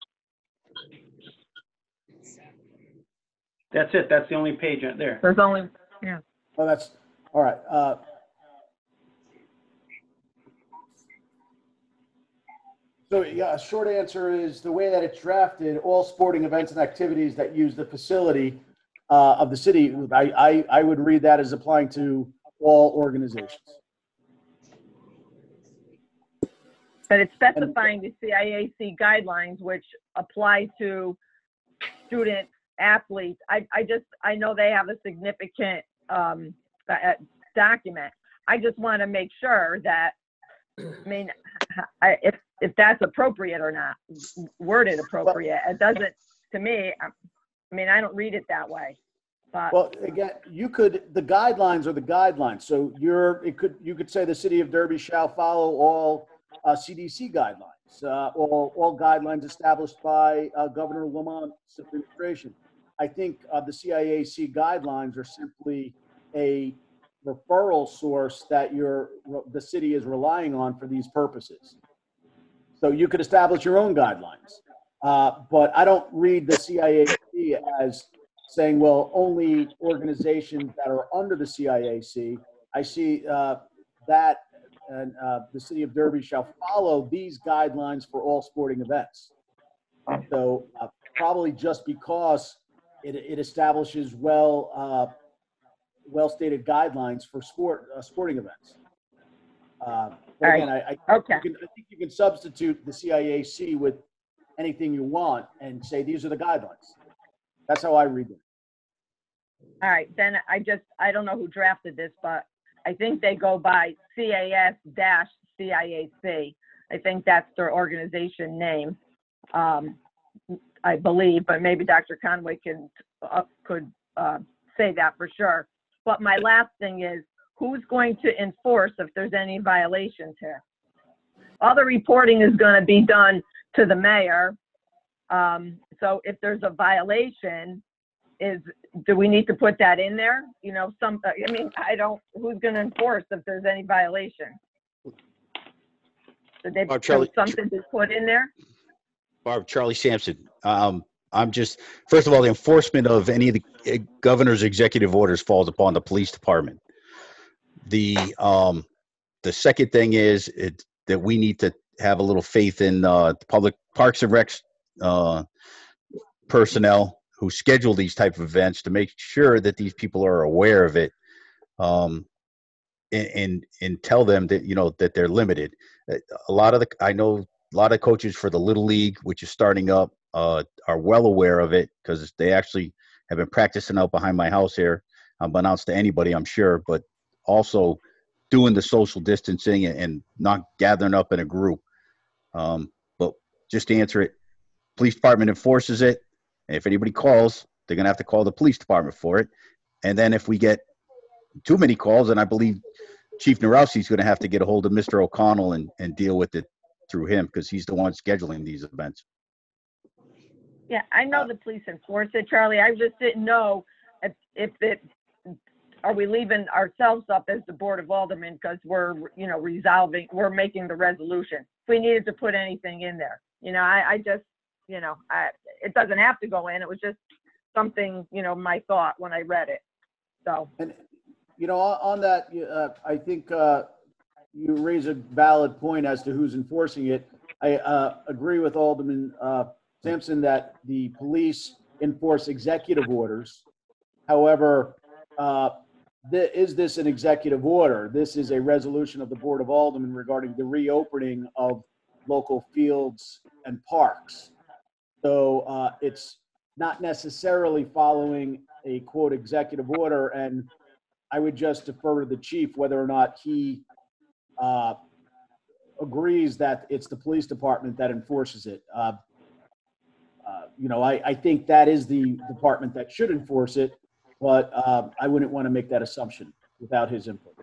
That's it. That's the only page out there. There's only, yeah. Oh, that's, all right. Uh, so, yeah, a short answer is the way that it's drafted, all sporting events and activities that use the facility uh, of the city, I, I, I would read that as applying to all organizations. But it's specifying the C I A C guidelines, which apply to student athletes. I, I just, I know they have a significant um, uh, document. I just want to make sure that I mean, I, if, if that's appropriate or not, worded appropriate, it doesn't, to me, I I mean, I don't read it that way, but. Well, again, you could, the guidelines are the guidelines. So you're, it could, you could say the city of Derby shall follow all uh, C D C guidelines, uh, all, all guidelines established by uh, Governor Lamont's administration. I think uh, the C I A C guidelines are simply a referral source that you're, the city is relying on for these purposes. So you could establish your own guidelines. Uh, but I don't read the C I A C as saying, well, only organizations that are under the C I A C. I see uh, that and uh, the city of Derby shall follow these guidelines for all sporting events. So uh, probably just because it, it establishes well, uh, well-stated guidelines for sport uh, sporting events. Uh, but again, I, I, okay. you can, I think you can substitute the C I A C with anything you want and say these are the guidelines. That's how I read it. All right, then I just, I don't know who drafted this, but I think they go by C A S dash C I A C. I think that's their organization name, um, I believe, but maybe Doctor Conway can, uh, could uh, say that for sure. But my last thing is, who's going to enforce if there's any violations here? All the reporting is going to be done to the mayor. Um, so if there's a violation, is, do we need to put that in there? You know, some, I mean, I don't, who's going to enforce if there's any violation? Did they Oh, put Charlie- something to put in there? Barb, Charlie Sampson. Um, I'm just, first of all, the enforcement of any of the uh, governor's executive orders falls upon the police department. The, um, the second thing is it, that we need to have a little faith in uh, the public parks and recs uh, personnel who schedule these type of events to make sure that these people are aware of it, um, and, and and tell them that, you know, that they're limited. A lot of the, I know a lot of coaches for the Little League, which is starting up, uh, are well aware of it because they actually have been practicing out behind my house here, unbeknownst to anybody, I'm sure, but also doing the social distancing and, and not gathering up in a group. Um, but just to answer it, police department enforces it. And if anybody calls, they're going to have to call the police department for it. And then if we get too many calls, then I believe Chief Narowski is going to have to get a hold of Mister O'Connell and, and deal with it through him because he's the one scheduling these events. Yeah, I know the police enforce it, Charlie. I just didn't know if, if it, are we leaving ourselves up as the Board of Aldermen because we're, you know, resolving, we're making the resolution. If we needed to put anything in there, you know, I, I just, you know, I, it doesn't have to go in. It was just something, you know, my thought when I read it. So. And, you know, on on that, uh, I think uh, you raise a valid point as to who's enforcing it. I uh, agree with Alderman uh, Sampson that the police enforce executive orders. However, uh, th- is this an executive order? This is a resolution of the Board of Aldermen regarding the reopening of local fields and parks. So uh, it's not necessarily following a quote executive order, and I would just defer to the chief whether or not he uh, agrees that it's the police department that enforces it. Uh, uh, you know, I, I think that is the department that should enforce it, but uh, I wouldn't want to make that assumption without his input.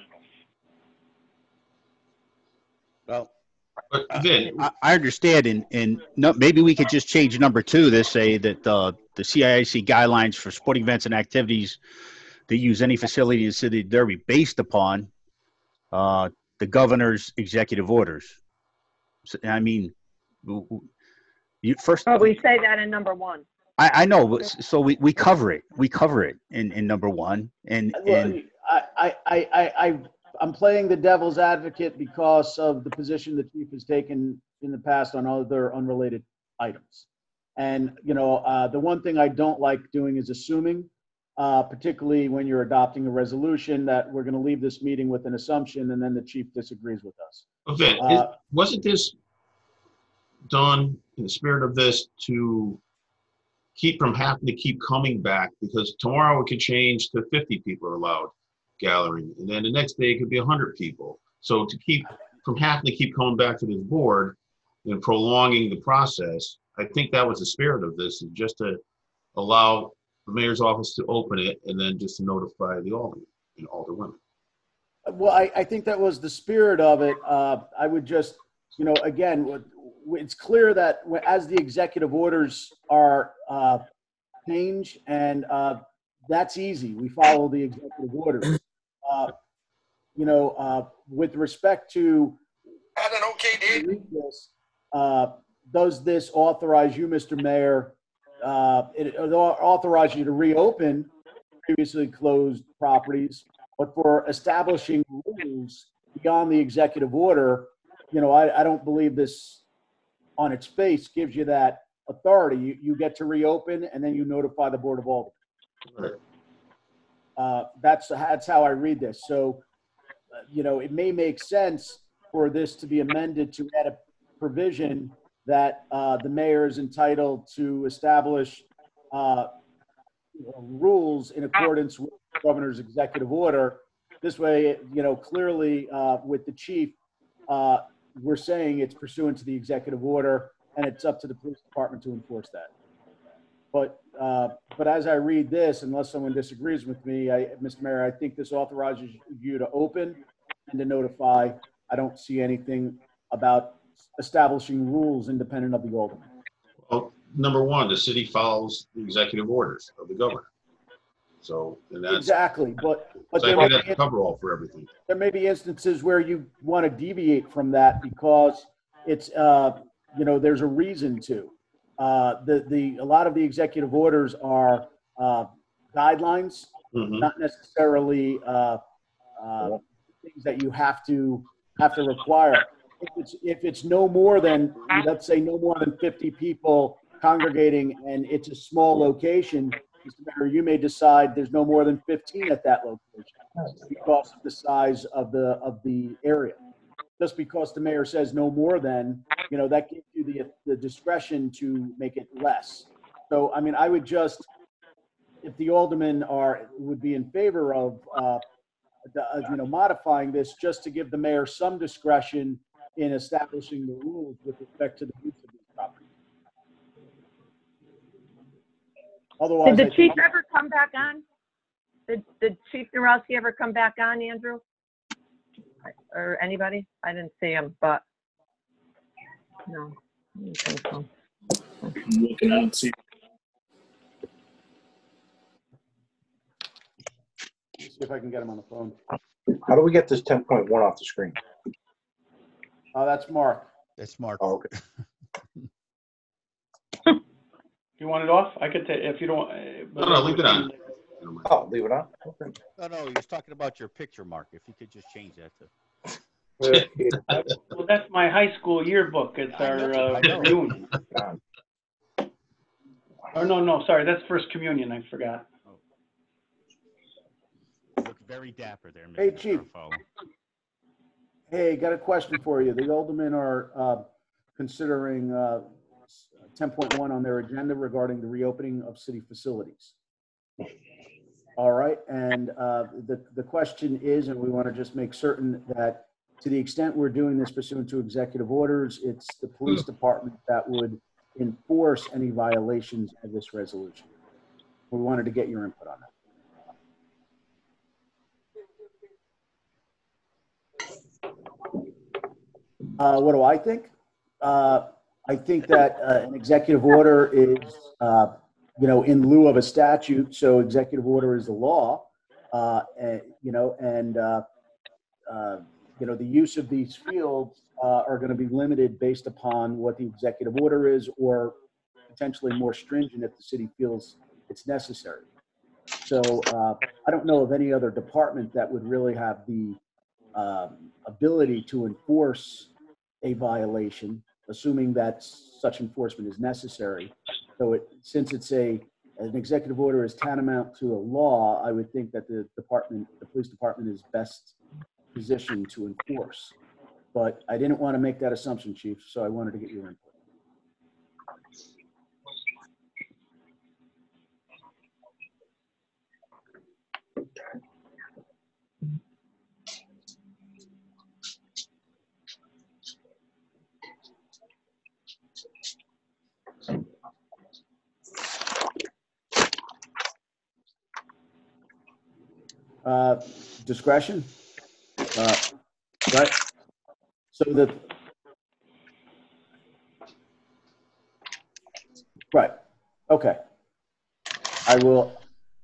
Well, I, I understand, and, and no, maybe we could just change number two to say that uh, the C I A C guidelines for sporting events and activities to use any facility in the city of Derby based upon uh, the governor's executive orders. So, I mean, you first. Oh, we say that in number one. I, I know, but so we, we cover it. We cover it in, in number one, and and I, I, I, I, I'm playing the devil's advocate because of the position the chief has taken in the past on other unrelated items. And, you know, uh, the one thing I don't like doing is assuming, uh, particularly when you're adopting a resolution, that we're going to leave this meeting with an assumption and then the chief disagrees with us. Okay, Uh, is- wasn't this done in the spirit of this to keep from having to keep coming back? Because tomorrow it could change to fifty people are allowed gathering, and then the next day it could be one hundred people. So to keep from having to keep coming back to this board and prolonging the process, I think that was the spirit of this, is just to allow the mayor's office to open it and then just to notify the aldermen and alderwomen. Well, I, I think that was the spirit of it. Uh, I would just, you know, again, w- w- it's clear that w- as the executive orders are uh, changed, and uh, that's easy. We follow the executive orders. Uh, you know, uh, with respect to this, uh, does this authorize you, Mister Mayor? Uh, it, it authorizes you to reopen previously closed properties, but for establishing rules beyond the executive order, you know, I, I don't believe this on its face gives you that authority. You, you get to reopen and then you notify the Board of Aldermen. Right. Uh, that's, that's how I read this. So, uh, you know, it may make sense for this to be amended to add a provision that uh, the mayor is entitled to establish uh, rules in accordance with the governor's executive order. This way, you know, clearly uh, with the chief, uh, we're saying it's pursuant to the executive order, and it's up to the police department to enforce that. But uh, but as I read this, unless someone disagrees with me, I, Mister Mayor, I think this authorizes you to open and to notify. I don't see anything about establishing rules independent of the alderman. Well, number one, the city follows the executive orders of the governor. So, and that's Exactly, but but so I there think may, that's the coverall for everything. there may be instances where you want to deviate from that because it's uh, you know, there's a reason to. Uh, the the a lot of the executive orders are uh, guidelines, Mhm. not necessarily uh, uh, things that you have to have to require. If it's if it's no more than, let's say, no more than fifty people congregating, and it's a small location, Mister Mayor, you may decide there's no more than fifteen at that location because of the size of the of the area. Just because the mayor says no more than, you know, that gives you the the discretion to make it less. So, I mean, I would just, if the aldermen are would be in favor of, uh, the, uh, you know, modifying this, just to give the mayor some discretion in establishing the rules with respect to the use of these properties. Otherwise, Did I the chief think- ever come back on? Did, did Chief Narowski ever come back on, Andrew? Or anybody? I didn't see him, but no. I didn't think so. Looking out, see. See if I can get him on the phone. How do we get this ten point one off the screen? Oh, that's Mark. That's Mark. Oh, okay. You want it off? I could take, if you don't. uh, No, no, leave it on. Oh, leave it on? Okay. No, no, he was talking about your picture, Mark. If you could just change that to. Well, that's my high school yearbook. It's I our know, uh, I know. reunion. Oh, no, no, sorry, that's first communion, I forgot. You look very dapper there, Hey, Mister Chief. Garofalo. Hey, got a question for you. The aldermen are uh, considering uh, ten point one on their agenda regarding the reopening of city facilities. All right, and uh, the, the question is, and we want to just make certain that to the extent we're doing this pursuant to executive orders, it's the police department that would enforce any violations of this resolution. We wanted to get your input on that. Uh, what do I think? Uh, I think that uh, an executive order is, uh, you know, in lieu of a statute, so executive order is the law, uh, and, you know, and, uh, uh, you know, the use of these fields uh, are going to be limited based upon what the executive order is, or potentially more stringent if the city feels it's necessary. So uh, I don't know of any other department that would really have the um, ability to enforce a violation, assuming that such enforcement is necessary. So it, since it's a, an executive order is tantamount to a law, I would think that the department, the police department is best positioned to enforce. But I didn't want to make that assumption, Chief, so I wanted to get your input. uh, discretion. Uh, right. So the right. Okay. I will.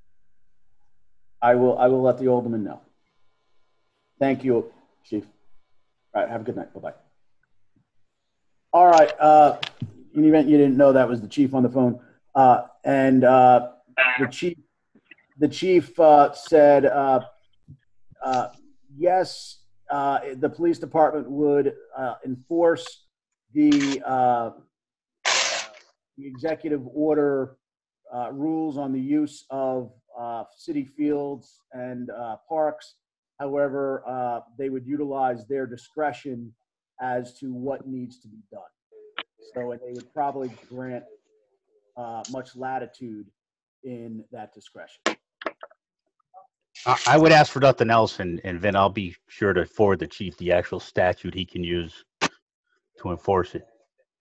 I will. I will let the alderman know. Thank you, Chief. All right. Have a good night. Bye bye. All right. Uh, in the event you didn't know, that was the chief on the phone, uh, and uh, the chief. The chief uh, said, uh, uh, yes, uh, the police department would uh, enforce the, uh, the executive order uh, rules on the use of uh, city fields and uh, parks. However, uh, they would utilize their discretion as to what needs to be done. So and they would probably grant uh, much latitude in that discretion. I I would ask for nothing else, and, and then I'll be sure to forward the chief the actual statute he can use to enforce it.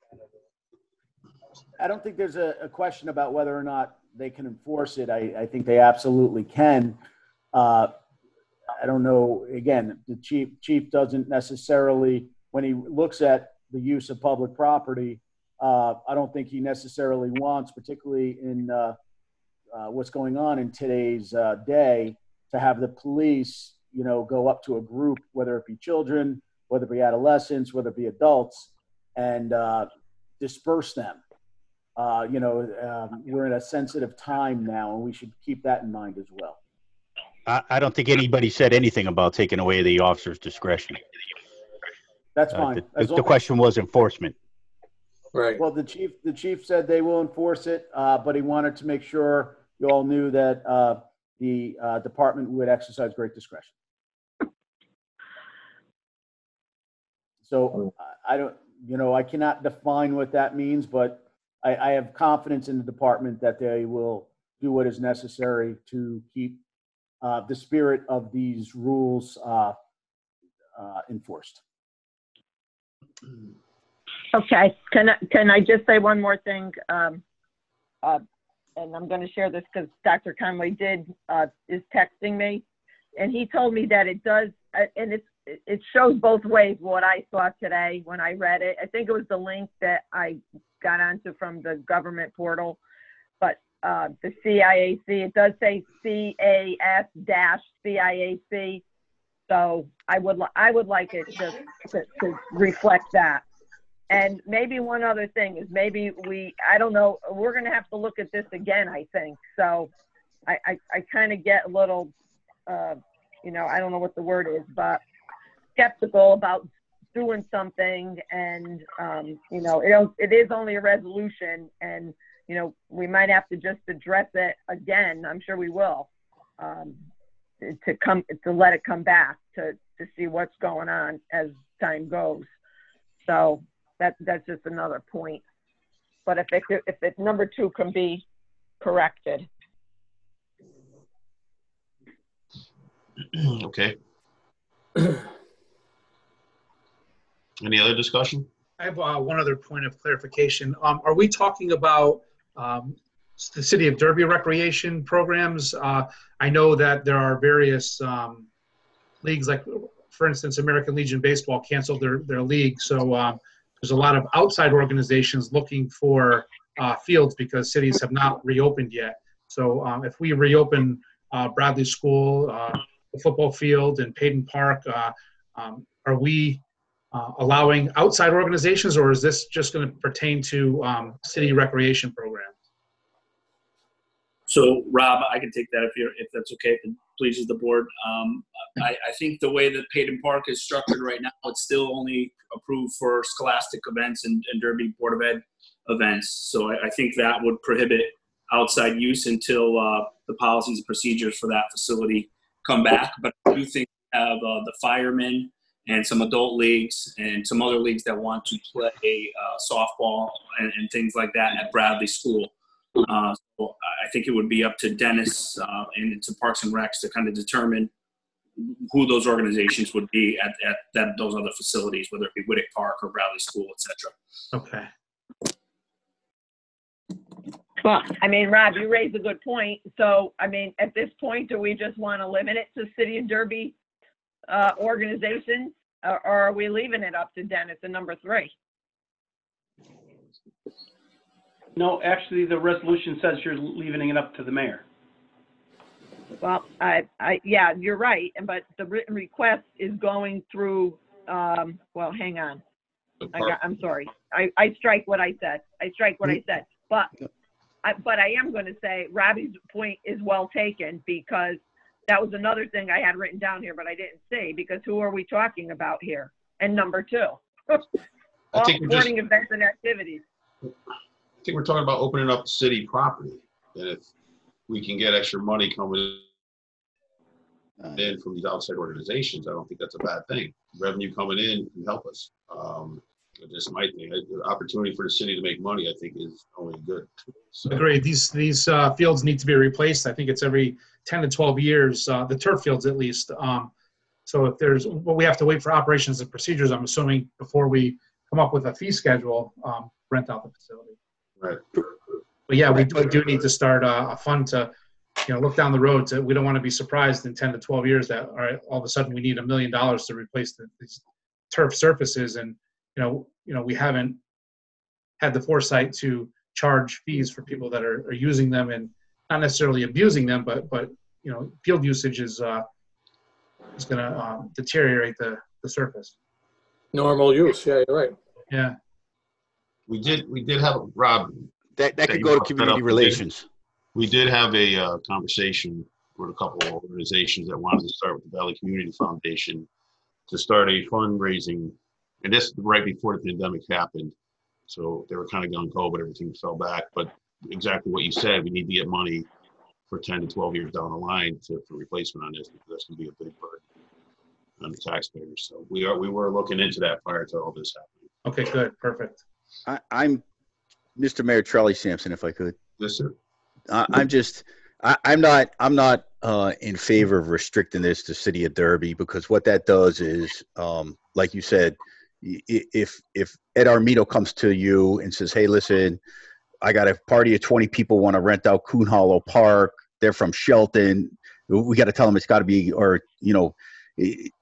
I don't think there's a, a question about whether or not they can enforce it. I, I think they absolutely can. Uh, I don't know, again, the chief chief doesn't necessarily, when he looks at the use of public property, uh, I don't think he necessarily wants, particularly in uh, uh, what's going on in today's uh, day, to have the police, you know, go up to a group, whether it be children, whether it be adolescents, whether it be adults, and uh, disperse them. Uh, you know, um, we're in a sensitive time now, and we should keep that in mind as well. I, I don't think anybody said anything about taking away the officer's discretion. That's Uh, fine. the- As the, long the as- question was enforcement. Right. Well, the chief, the chief said they will enforce it, uh, but he wanted to make sure you all knew that uh, the uh, department would exercise great discretion. So I I don't, you know, I cannot define what that means, but I, I have confidence in the department that they will do what is necessary to keep uh, the spirit of these rules uh, uh, enforced. Okay, can I, can I just say one more thing? Um, uh, and I'm going to share this because Doctor Conway did, uh, is texting me. And he told me that it does, uh, and it's, it shows both ways what I saw today when I read it. I think it was the link that I got onto from the government portal. But uh, the C I A C, it does say C A S dash C I A C. So I would, li- I would like it to, to, to reflect that. And maybe one other thing is maybe we, I don't know, we're going to have to look at this again, I think. So I, I, I kind of get a little, uh, you know, I don't know what the word is, but skeptical about doing something. And, um, you know, it, it is only a resolution and, you know, we might have to just address it again. I'm sure we will, um, to, to come, to let it come back to, to see what's going on as time goes. So, That, that's just another point. But if it, if it, number two can be corrected. Okay. Any other discussion? I have uh, one other point of clarification. Um, are we talking about um, the City of Derby recreation programs? Uh, I know that there are various um, leagues, like, for instance, American Legion Baseball canceled their, their league. So um, there's a lot of outside organizations looking for uh, fields because cities have not reopened yet. So um, if we reopen uh, Bradley School, uh, the football field, and Payden Park, uh, um, are we uh, allowing outside organizations, or is this just going to pertain to um, city recreation programs? So, Rob, I can take that if you're, if that's okay, if it pleases the board. Um, I, I think the way that Payden Park is structured right now, it's still only approved for scholastic events and, and Derby Board of Ed events. So I, I think that would prohibit outside use until uh, the policies and procedures for that facility come back. But I do think we have uh, the firemen and some adult leagues and some other leagues that want to play uh, softball and, and things like that at Bradley School. Uh, so I think it would be up to Dennis uh, and to Parks and Recs to kind of determine who those organizations would be at, at that, those other facilities, whether it be Whittick Park or Bradley School, et cetera. Okay. Well, I mean, Rob, you raised a good point. So, I mean, at this point, do we just want to limit it to City of Derby uh, organizations, or, or are we leaving it up to Dennis and number three? No, actually, the resolution says you're leaving it up to the mayor. Well, I, I, yeah, you're right. But the written request is going through, um, well, hang on. I got, I'm sorry. I, I strike what I said. I strike what I said. But, I, but I am going to say Robbie's point is well taken, because that was another thing I had written down here, but I didn't say, because who are we talking about here? And number two, all think we're sporting just- events and activities. I think we're talking about opening up city property, and if we can get extra money coming in from these outside organizations, I don't think that's a bad thing. Revenue coming in can help us. Um, just my thing. The opportunity for the city to make money, I think, is only good. So, Agreed. These these uh, fields need to be replaced. I think it's every ten to twelve years, uh, the turf fields at least. Um, so if there's, well, we have to wait for operations and procedures, I'm assuming, before we come up with a fee schedule, um, rent out the facility. Right. But yeah, we do, do need to start a, a fund to, you know, look down the road. To, we don't want to be surprised in ten to twelve years that, all right, all of a sudden we need a million dollars to replace the, these turf surfaces, and you know, you know, we haven't had the foresight to charge fees for people that are, are using them and not necessarily abusing them, but but you know, field usage is uh, is going to um, deteriorate the the surface. Normal use, yeah, you're right. Yeah. We did, we did have, Rob. That, that could you go to brought that community up. relations. We did have a uh, conversation with a couple of organizations that wanted to start with the Valley Community Foundation to start a fundraising, and this right before the pandemic happened. So they were kind of gung-ho, but everything fell back. But exactly what you said, we need to get money for ten to twelve years down the line to, for replacement on this, because that's going to be a big burden on the taxpayers. So we are, we were looking into that prior to all this happening. Okay, good, perfect. I, I'm Mister Mayor Charlie Sampson, if I could. Yes, sir. I, I'm just, I, I'm not, I'm not uh, in favor of restricting this to City of Derby, because what that does is, um, like you said, i- if if Ed Armito comes to you and says, "Hey, listen, I got a party of twenty people want to rent out Coon Hollow Park. They're from Shelton. We got to tell them it's got to be," or you know, it,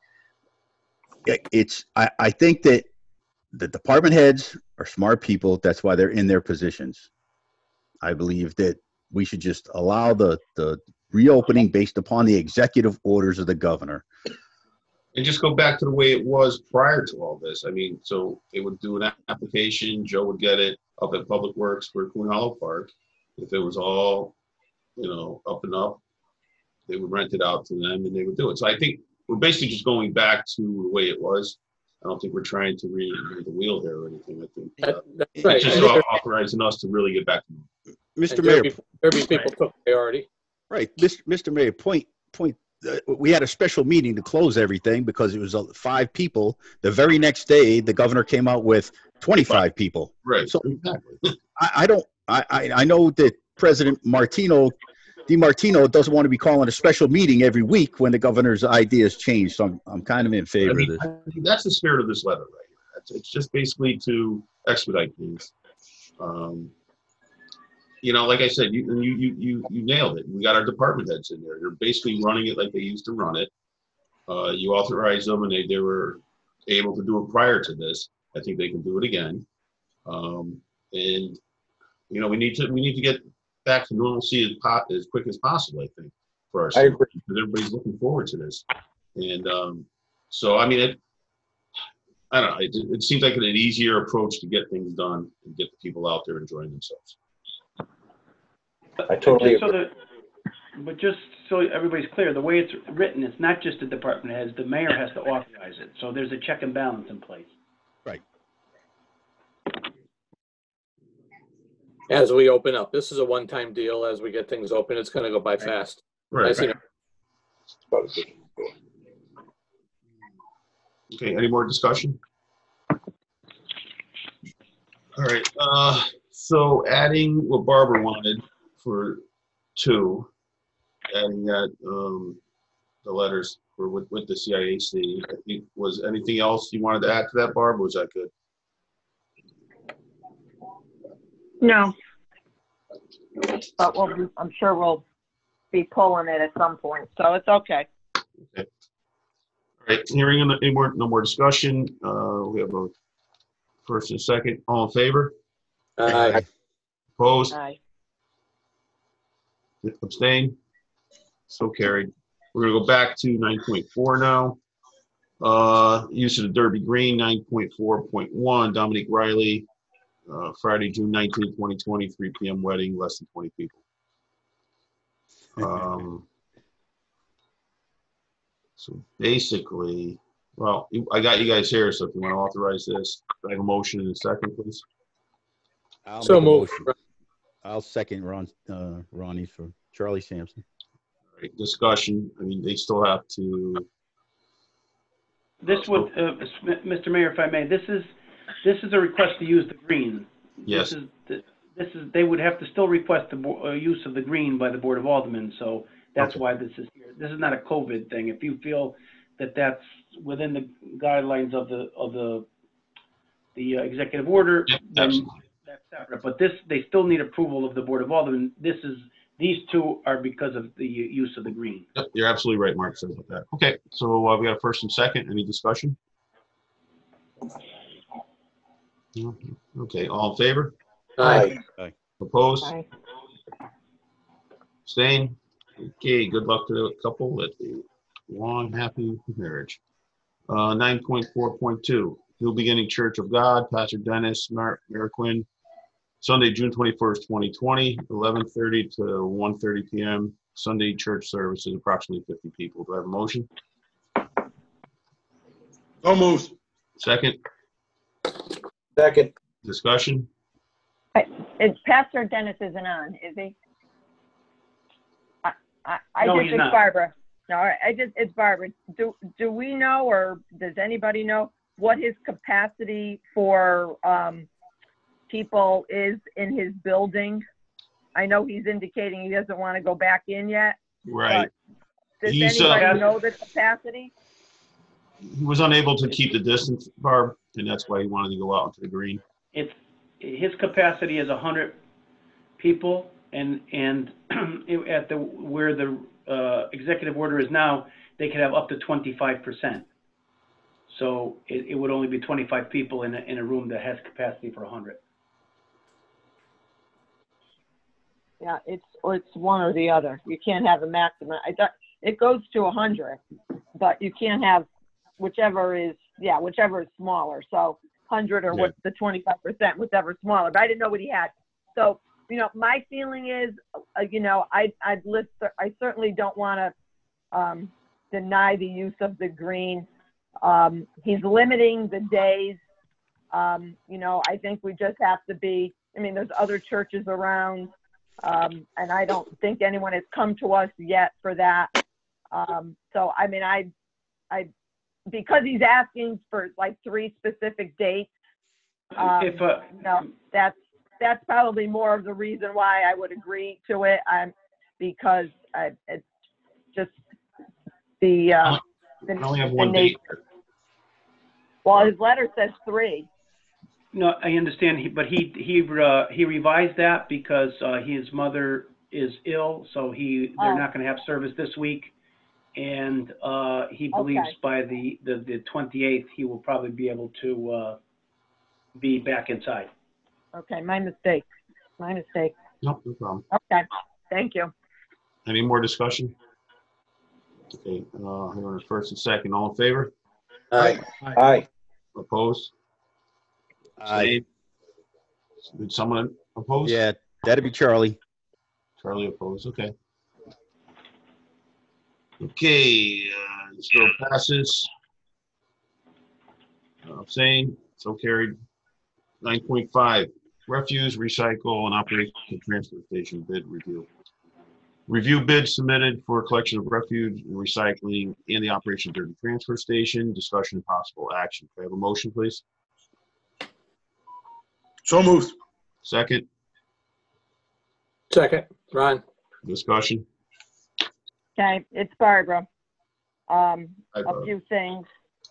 it's. I, I think that the department heads are smart people. That's why they're in their positions. I believe that we should just allow the, the reopening based upon the executive orders of the governor. And just go back to the way it was prior to all this. I mean, so they would do an application, Joe would get it up at Public Works for Coon Hollow Park. If it was all, you know, up and up, they would rent it out to them and they would do it. So I think we're basically just going back to the way it was. I don't think we're trying to reinvent the wheel here or anything. I think uh, That's right. it's just authorizing us to really get back to it. Mister Mayor, Derby, Derby people took priority. right, Mister Mayor, point, point. Uh, we had a special meeting to close everything because it was uh, five people. The very next day, the governor came out with twenty-five people. Right. So I, I don't. I, I I know that President Martino, DiMartino, doesn't want to be calling a special meeting every week when the governor's ideas change. So I'm I'm kind of in favor I mean, of this. I think that's the spirit of this letter right here. It's, it's just basically to expedite things. Um, you know, like I said, you, you you you you nailed it. We got our department heads in there. They're basically running it like they used to run it. Uh, you authorize them, and they, they were able to do it prior to this. I think they can do it again. Um, and you know, we need to we need to get back to normalcy as, po- as quick as possible. I think for our I agree. because everybody's looking forward to this. And um, so, I mean, it. I don't know. It, it seems like an easier approach to get things done and get the people out there enjoying themselves. I totally Just so agree. that, but just so everybody's clear, the way it's written, it's not just the department heads, the mayor has to authorize it. So there's a check and balance in place. Right. As we open up, this is a one-time deal. As we get things open, it's going to go by fast. Right. I see. Okay, any more discussion? All right, uh, so adding what Barbara wanted for two, adding that, um, the letters for with, with the C I A C, I think, was anything else you wanted to add to that, Barb, or was that good? No. but we'll be, I'm sure we'll be pulling it at some point, so it's okay. Okay. All right, hearing no- any more, no more discussion, uh, we have a first and second, all in favor? Aye. Opposed? Aye. Abstain? So carried. We're gonna go back to nine point four now. Uh, use of the Derby Green, nine point four point one, Dominique Riley, uh, Friday, June nineteenth, twenty twenty, three P M wedding, less than twenty people. Um, so basically, well, you- I got you guys here, so if you want to authorize this, I have a motion in a second, please. I'll So make a moved. motion. I'll second Ron, uh, Ronnie for Charlie Sampson. All right, discussion, I mean, they still have to, This would, uh, Mister Mayor, if I may, this is, this is a request to use the green. yes, This is, the- this is, they would have to still request the bo- uh, use of the green by the Board of Aldermen, so that's Okay. why this is here. This is not a COVID thing. If you feel that that's within the guidelines of the, of the, the uh, executive order, Yep, then absolutely. that's separate. But this, they still need approval of the Board of Aldermen. This is, these two are because of the use of the green. Yep, you're absolutely right, Mark, said about that. Okay, so uh, we got a first and second, any discussion? No? Okay, all in favor? Aye. Aye. Opposed? Aye. Abstain? Okay, good luck to the couple at the long, happy marriage. Uh, nine point four point two, New Beginning Church of God, Pastor Dennis Mar- Mariquin, Sunday, June twenty-first, twenty twenty, eleven thirty to one thirty P M Sunday church services, approximately fifty people. Do I have a motion? So moved. Second, Second. discussion? It's Pastor Dennis isn't on, is he? I, I, I No, just, he's it's not. Barbara. No, I just, it's Barbara. Do, do we know, or does anybody know what his capacity for, um, people is in his building? I know he's indicating he doesn't want to go back in yet. Right. Does He's, uh, anybody know the capacity? He was unable to keep the distance, Barb, and that's why he wanted to go out into the green. It's, his capacity is a hundred people, and, and at the, where the, uh, executive order is now, they could have up to twenty-five percent. So it, it would only be twenty-five people in a, in a room that has capacity for a hundred. Yeah, it's, or it's one or the other. You can't have a maximum. I thought, it goes to a hundred, but you can't have whichever is, yeah, whichever is smaller. So hundred or Yeah. what's the twenty-five percent, whichever is smaller, but I didn't know what he had. So, you know, my feeling is, uh, you know, I, I'd list, I certainly don't want to, um, deny the use of the green. Um, he's limiting the days. Um, you know, I think we just have to be, I mean, there's other churches around. Um, and I don't think anyone has come to us yet for that. Um, so, I mean, I, I, because he's asking for like three specific dates, um, If, uh, you know, that's, that's probably more of the reason why I would agree to it. I'm, because I, it's just the, uh, the, I only have the one date. nature. Well, his letter says three. No, I understand, he- but he, he, uh, he revised that because, uh, his mother is ill, so he, they're Oh. not gonna have service this week. And, uh, he believes Okay. by the, the, the twenty-eighth, he will probably be able to, uh, be back inside. Okay, my mistake. My mistake. No, no problem. Okay, thank you. Any more discussion? Okay, uh, hang on a first and second, all in favor? Aye. Aye. Opposed? Aye. Abstained? Did someone oppose? Yeah, that'd be Charlie. Charlie opposed, okay. Okay, uh, still passes. Uh, Abstained, so carried. Nine point five, refuse, recycle, and operation of transfer station bid review. Review bids submitted for collection of refuse and recycling and the operation of the transfer station. Discussion and possible action. Can I have a motion, please? So moved. Second, Second. Ron. discussion. Okay, it's Barbara. Um, Hi, a Barbara. few things.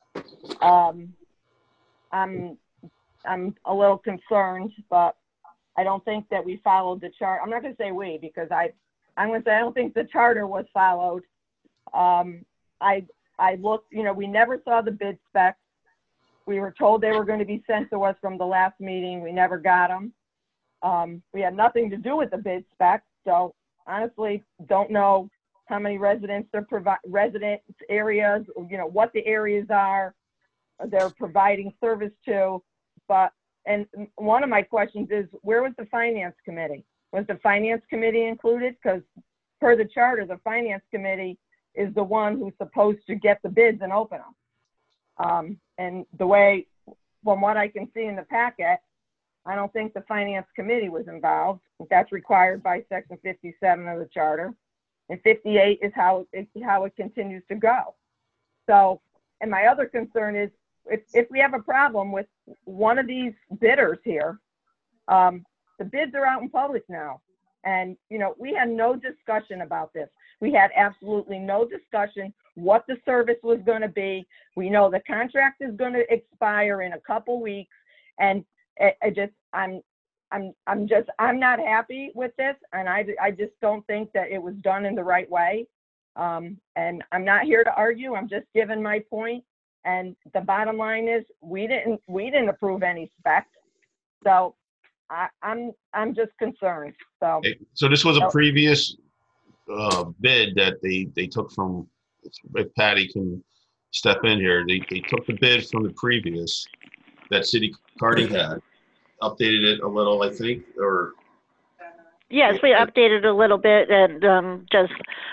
Um, I'm, I'm a little concerned, but I don't think that we followed the chart. I'm not going to say we because I, I'm going to say I don't think the charter was followed. Um, I, I looked, you know, we never saw the bid specs. We were told they were going to be sent to us from the last meeting. We never got them. Um, we had nothing to do with the bid specs. So honestly, don't know how many residents they're provi- resident areas, you know, what the areas are they're providing service to. But, and one of my questions is, where was the finance committee? Was the finance committee included? Because per the charter, the finance committee is the one who's supposed to get the bids and open them. Um, and the way, from what I can see in the packet, I don't think the finance committee was involved. That's required by section fifty-seven of the charter. And fifty-eight is how it, how it continues to go. So, and my other concern is, if, if we have a problem with one of these bidders here, um, the bids are out in public now. And, you know, we had no discussion about this. We had absolutely no discussion what the service was going to be. We know the contract is going to expire in a couple weeks. And I, I just, I'm, I'm, I'm just, I'm not happy with this. And I, I just don't think that it was done in the right way. Um, and I'm not here to argue. I'm just giving my point. And the bottom line is we didn't, we didn't approve any specs. So I, I'm, I'm just concerned. So, So this was a previous uh, bid that they, they took from, if Patty can step in here, they, they took the bid from the previous that City Carding had, updated it a little, I think, or. Yes, we updated a little bit and um, just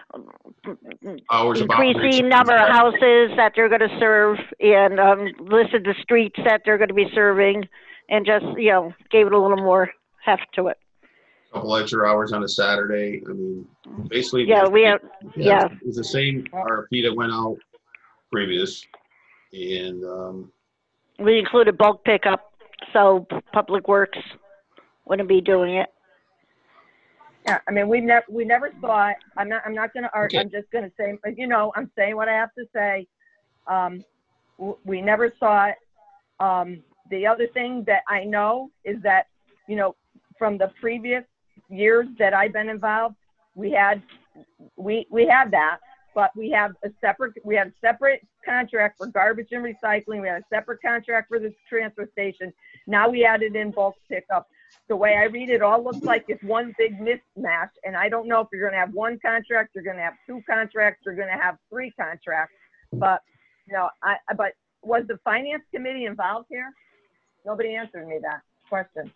Hours of increasing operation. number of houses that they're going to serve and um, listed the streets that they're going to be serving and just, you know, gave it a little more heft to it. Couple extra hours on a Saturday. I mean, basically. Yeah, we have, yeah. It was the same R F P that went out previous. And um, We included bulk pickup, so Public Works wouldn't be doing it. yeah, I mean, we never, we never saw it. I'm not, I'm not going to argue. I'm just going to say, you know, I'm saying what I have to say. Um, w- we never saw it. Um, the other thing that I know is that, you know, from the previous years that I've been involved, we had, we, we had that, but we have a separate, we have a separate contract for garbage and recycling. We have a separate contract for the transfer station. Now we added in bulk pickup. The way I read it, all looks like it's one big mismatch. And I don't know if you're going to have one contract, you're going to have two contracts, you're going to have three contracts. But, you know, I, but was the finance committee involved here? Nobody answered me that question.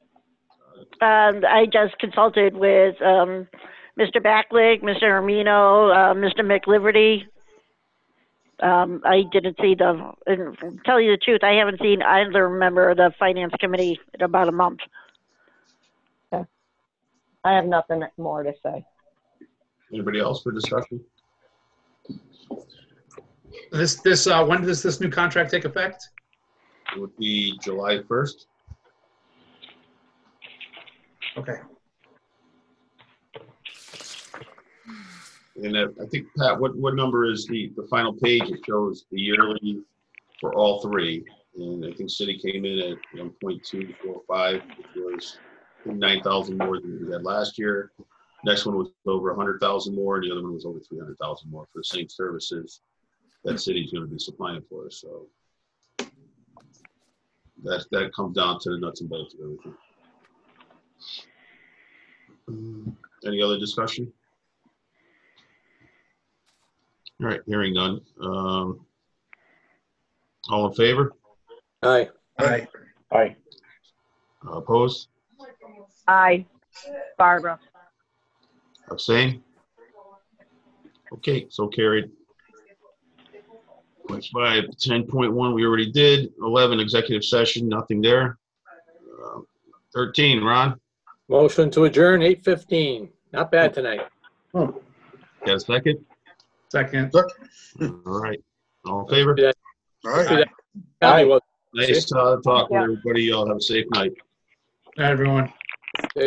Um, I just consulted with um, Mister Backlick, Mister Armino, uh, Mister McLiberty. Um, I didn't see the, and to tell you the truth, I haven't seen either member of the finance committee in about a month. Okay. I have nothing more to say. Anybody else for discussion? This, this, uh, when does this new contract take effect? It would be July first. Okay. And uh, I think, Pat, what, what number is the, the final page? It shows the yearly for all three. And I think City came in at one point two four five, which was nine thousand more than we had last year. Next one was over one hundred thousand more, and the other one was over three hundred thousand more for the same services that City's going to be supplying for us. So that, that comes down to the nuts and bolts of everything. Um, Any other discussion? All right, hearing none. Um, all in favor? Aye. Aye. Aye. Uh, opposed? Aye. Barbara. Abstain? Okay, so carried. Point five, ten point one, we already did. eleven, executive session, nothing there. Uh, thirteen, Ron? Motion to adjourn, eight fifteen. Not bad tonight. Got a second? Second. All right, all in favor? All right. See that? Aye. Well, Nice uh, talk with Yeah. everybody. Y'all have a safe night. Everyone.